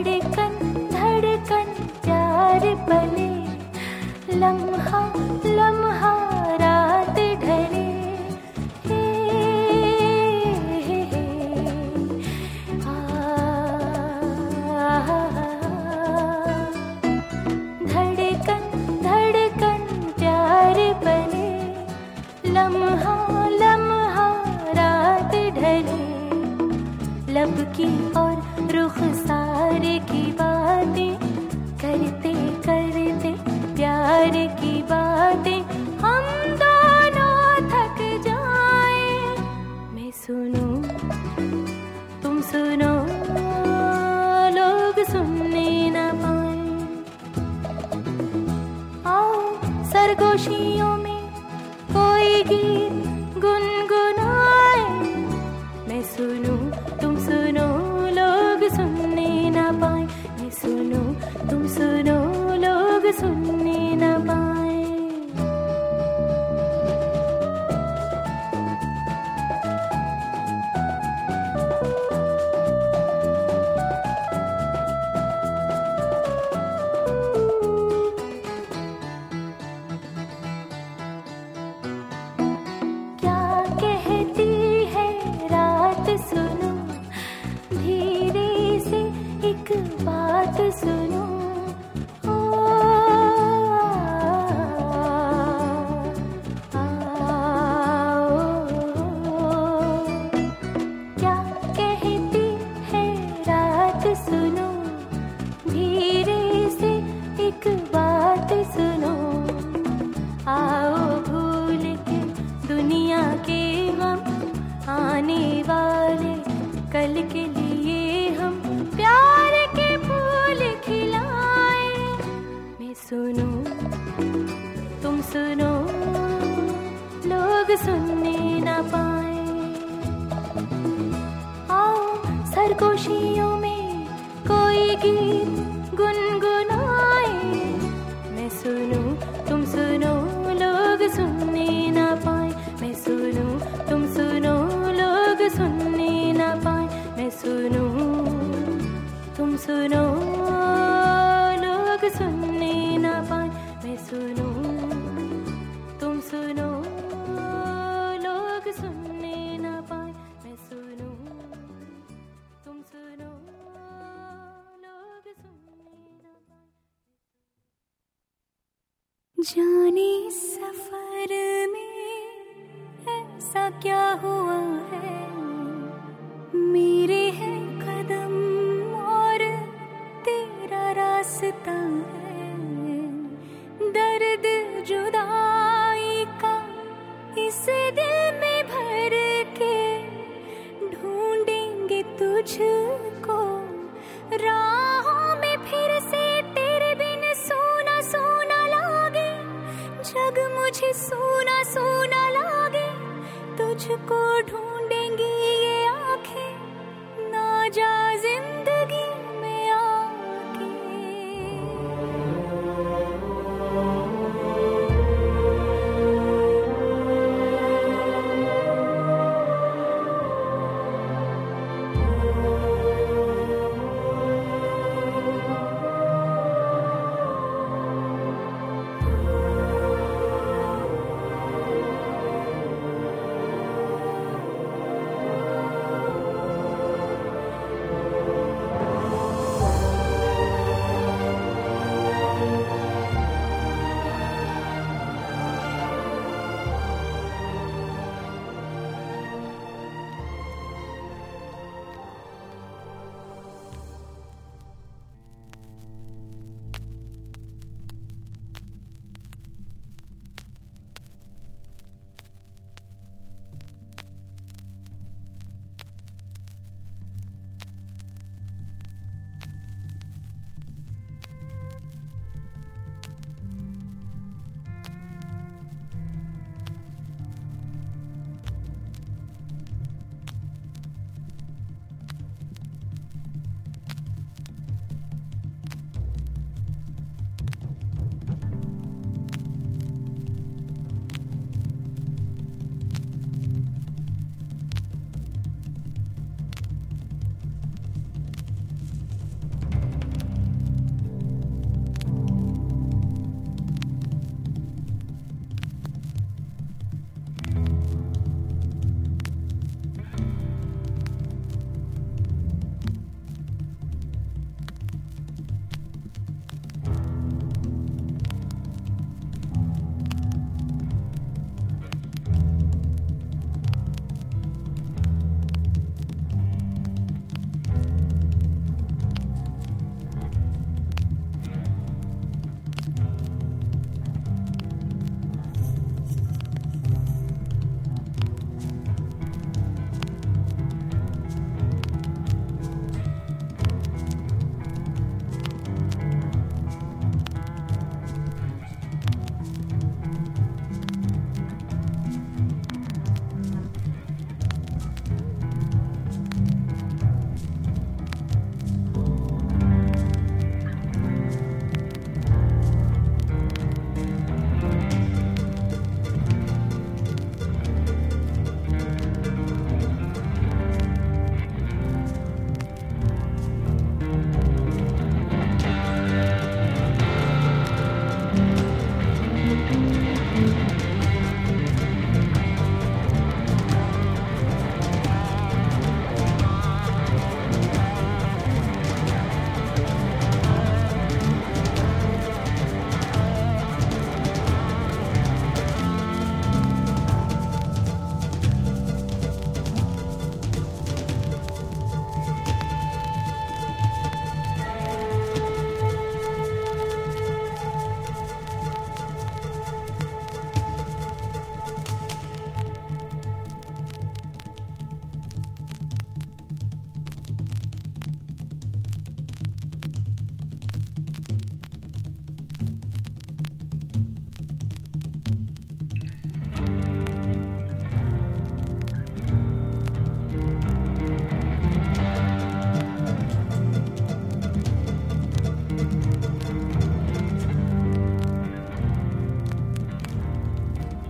धड़कन धड़कन प्यार पले, लम्हा लम्हा रात ढले, हे हे हे आ, धड़कन धड़कन प्यार पले, लम्हा लम्हा रात ढले, लब की और रुखसार की बातें करते करते प्यार की बातें हम दोनों थक जाएं। मैं सुनूं तुम सुनो, लोग सुनने न पाए। आओ सरगोशियों में कोई गीत गुनगुनाए, मैं सुनूं तुम सुनो, लोग सुनने न पाए। मैं सुनूं तुम सुनो, लोग सुनने न पाए। क्या कहती है रात सुनो, धीरे से एक बात सुनो, ओ क्या कहती है रात सुनो, धीरे से एक बात सुनो, आओ भूल के दुनिया के गम, आने वाले कल के लिए हम प्यार के फूल खिलाए। मैं सुनूं तुम सुनो, लोग सुनने न पाए। आओ सरगोशियों में कोई गीत गुनगुनाए, मैं सुनूं तुम सुनो, लोग सुनने न पाए। मैं सुनूं तुम सुनो, लोग सुनने न पाए। मैं सुनूं तुम सुनो, लोग सुनने न पाए। मैं सुनूं तुम सुनो, लोग सुनने न पाए। मैं सुनूं तुम सुनो, लोग सुनने न पाए। जाने सफर में ऐसा क्या हुआ है, मेरे हैं कदम और तेरा रास्ता है, दर्द जुदाई का इस दिल में भर के ढूंढेंगे तुझको राहों में फिर से, तेरे बिन सोना सोना लागे, जग मुझे सोना सोना लागे, तुझको ढूंढेंगी ये आंखें, ना जा जिंदगी में आके।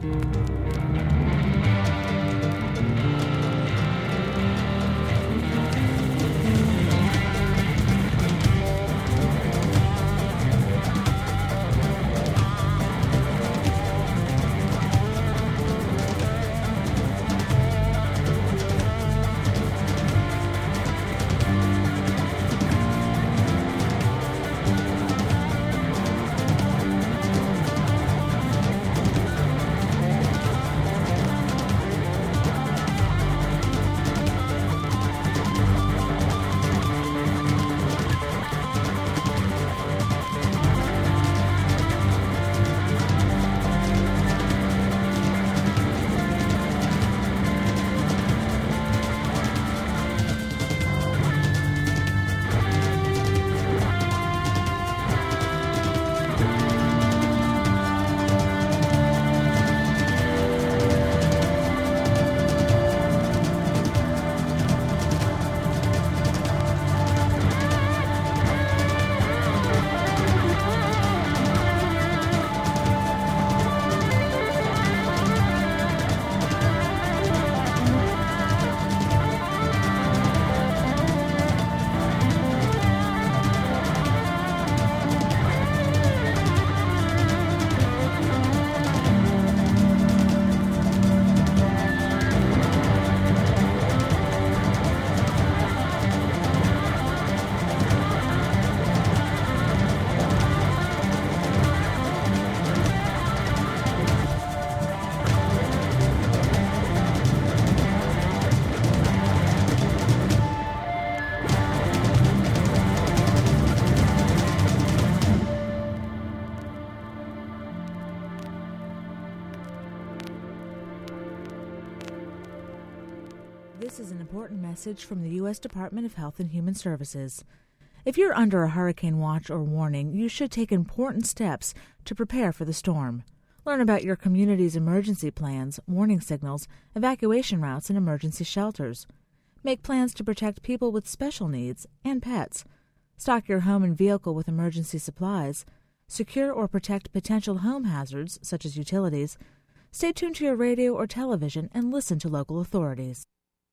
This is an important message from the U.S. Department of Health and Human Services. If you're under a hurricane watch or warning, you should take important steps to prepare for the storm. Learn about your community's emergency plans, warning signals, evacuation routes, and emergency shelters. Make plans to protect people with special needs and pets. Stock your home and vehicle with emergency supplies. Secure or protect potential home hazards, such as utilities. Stay tuned to your radio or television and listen to local authorities.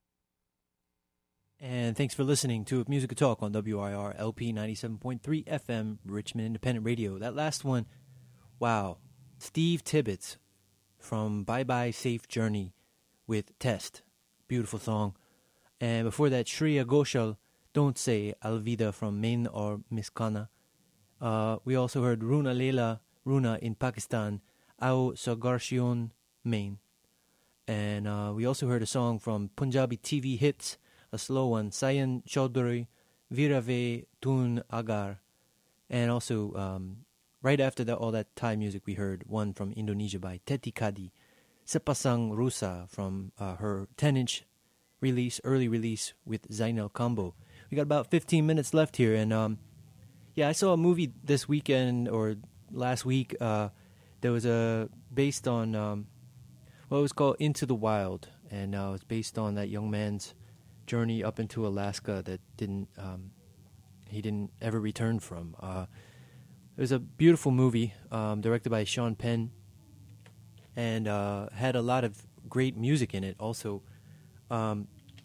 And thanks for listening to Music Talk on WIR LP 97.3 FM, Richmond Independent Radio. That last one, wow. Steve Tibbetts from Bye Bye Safe Journey with Test. Beautiful song. And before that, Shreya Ghoshal, Don't Say Alvida from Main or Miskana. We also heard Runa Leila Runa in Pakistan, Ao Sagarshyon, Main. And we also heard a song from Punjabi TV Hits, a slow one, Sayan Chaudhary, Virave Tun Agar. And also, right after that, all that Thai music, we heard one from Indonesia by Teti Kadi, Sepasang Rusa from her 10-inch release, early release with Zainal Kambo. We got about 15 minutes left here, and I saw a movie this weekend or last week. There was based on it was called Into the Wild, and it's based on that young man's journey up into Alaska that he didn't ever return from. It was a beautiful movie, directed by Sean Penn, and had a lot of great music in it. Also, part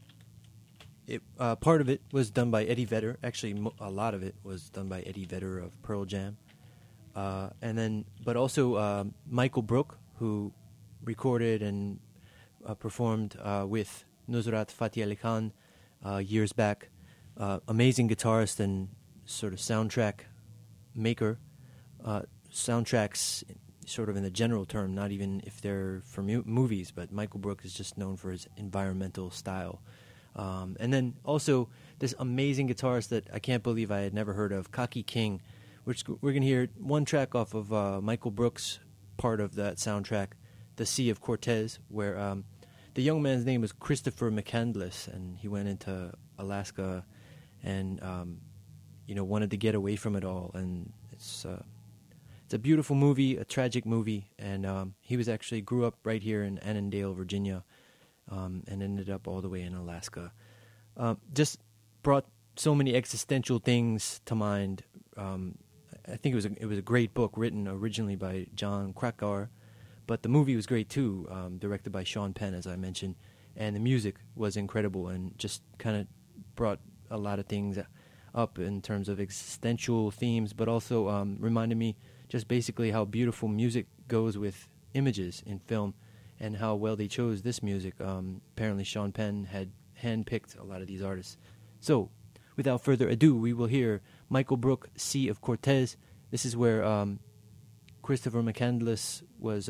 of it was done by Eddie Vedder. Actually, a lot of it was done by Eddie Vedder of Pearl Jam. But also Michael Brook, who recorded and performed with Nusrat Fateh Ali Khan years back. Amazing guitarist and sort of soundtrack maker. Soundtracks sort of in the general term, not even if they're for movies, but Michael Brook is just known for his environmental style. And then also this amazing guitarist that I can't believe I had never heard of, Kaki King, which we're going to hear one track off of Michael Brook's part of that soundtrack, The Sea of Cortez, where the young man's name was Christopher McCandless, and he went into Alaska and wanted to get away from it all. And it's a beautiful movie, a tragic movie, and he was actually grew up right here in Annandale, Virginia, and ended up all the way in Alaska. Just brought so many existential things to mind. I think it was a great book written originally by John Krakauer, But the movie was great too, directed by Sean Penn, as I mentioned, and the music was incredible and just kind of brought a lot of things up in terms of existential themes, but also reminded me just basically how beautiful music goes with images in film and how well they chose this music. Apparently Sean Penn had handpicked a lot of these artists. So, without further ado, we will hear Michael Brook, Sea of Cortez. This is where Christopher McCandless was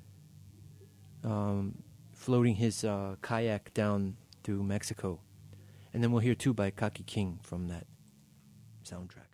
floating his kayak down through Mexico. And then we'll hear two by Kaki King from that soundtrack.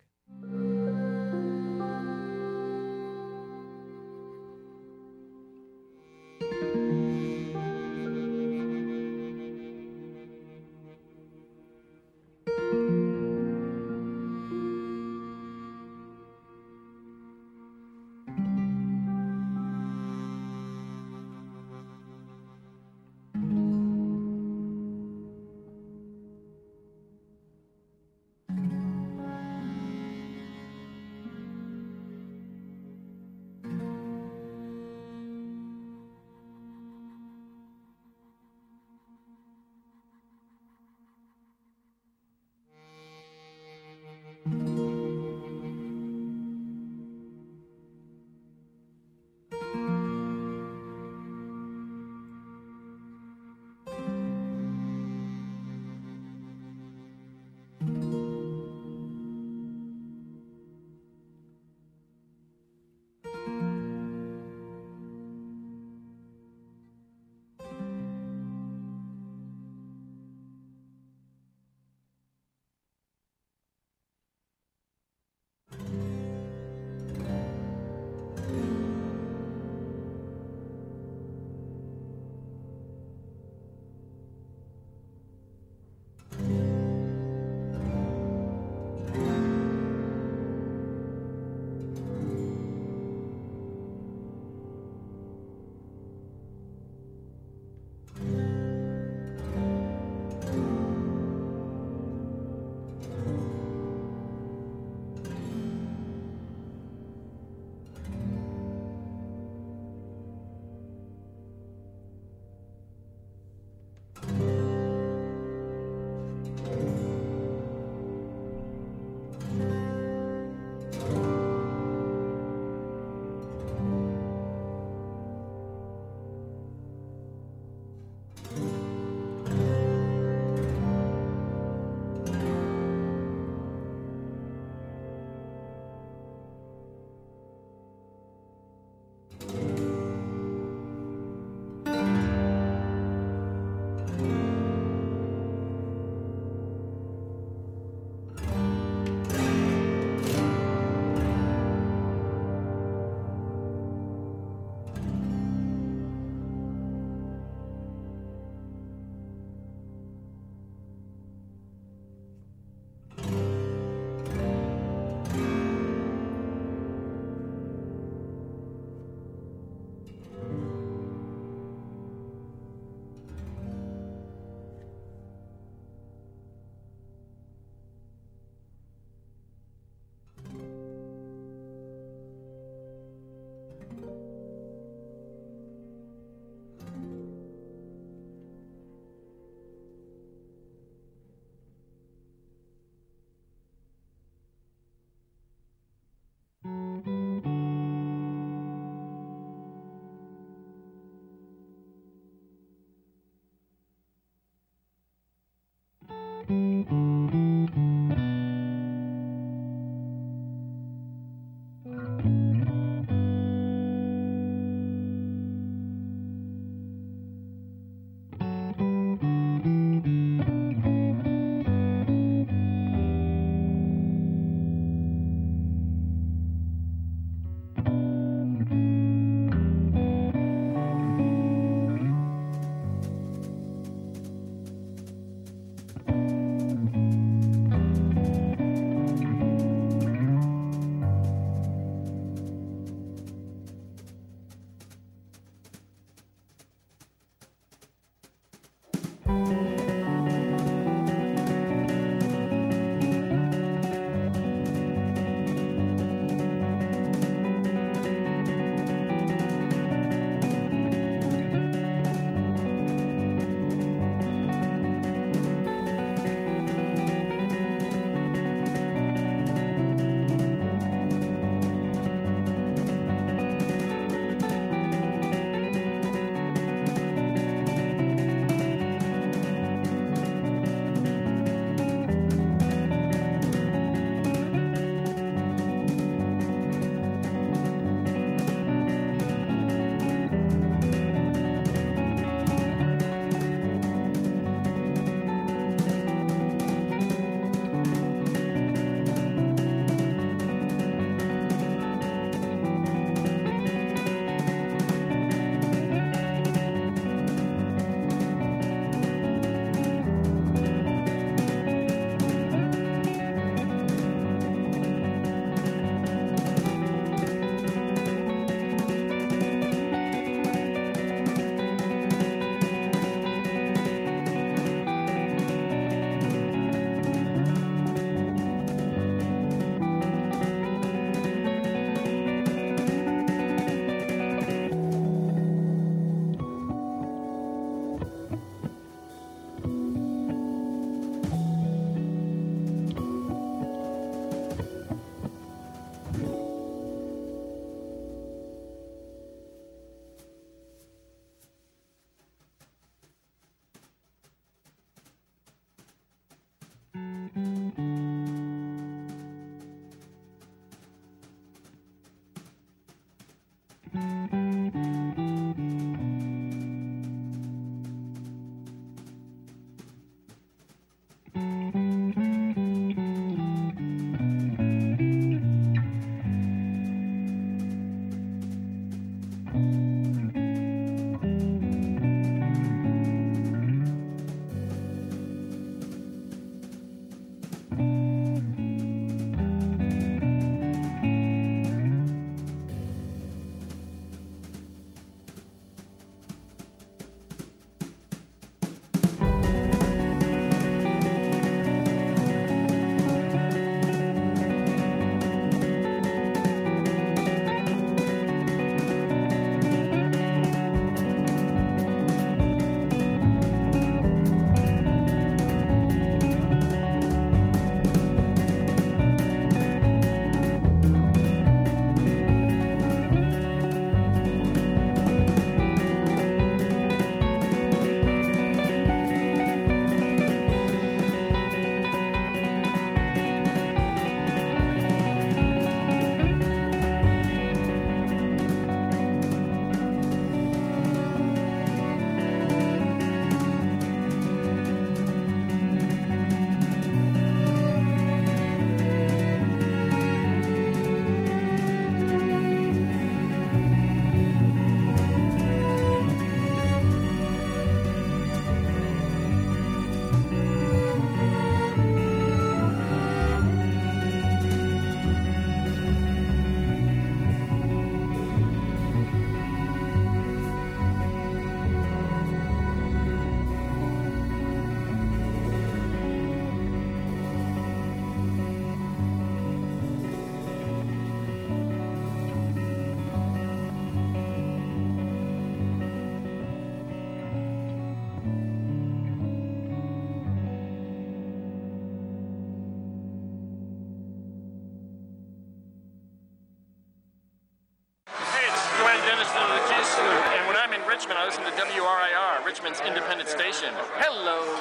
to WRIR, Richmond's independent station. Hello.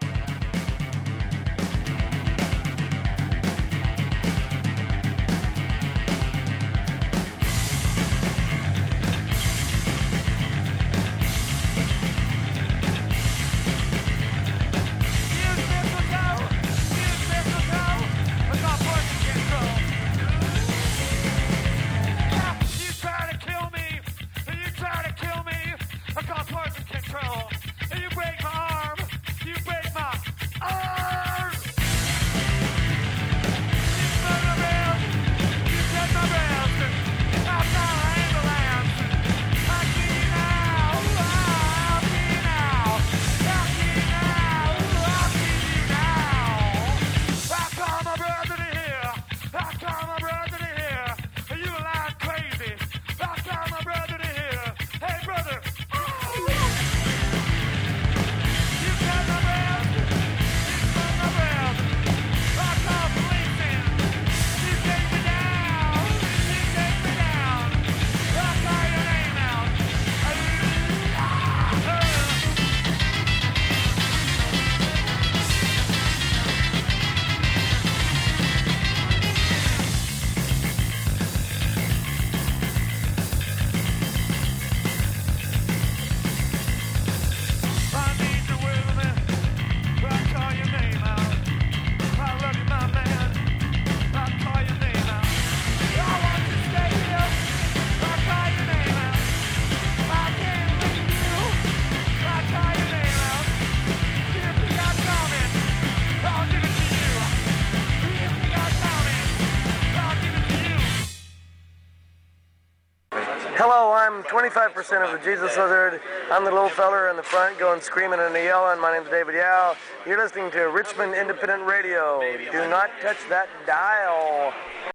Hello, I'm 25% of the Jesus Lizard. I'm the little feller in the front going screaming and yelling. My name's David Yao. You're listening to Richmond Independent Radio. Do not touch that dial.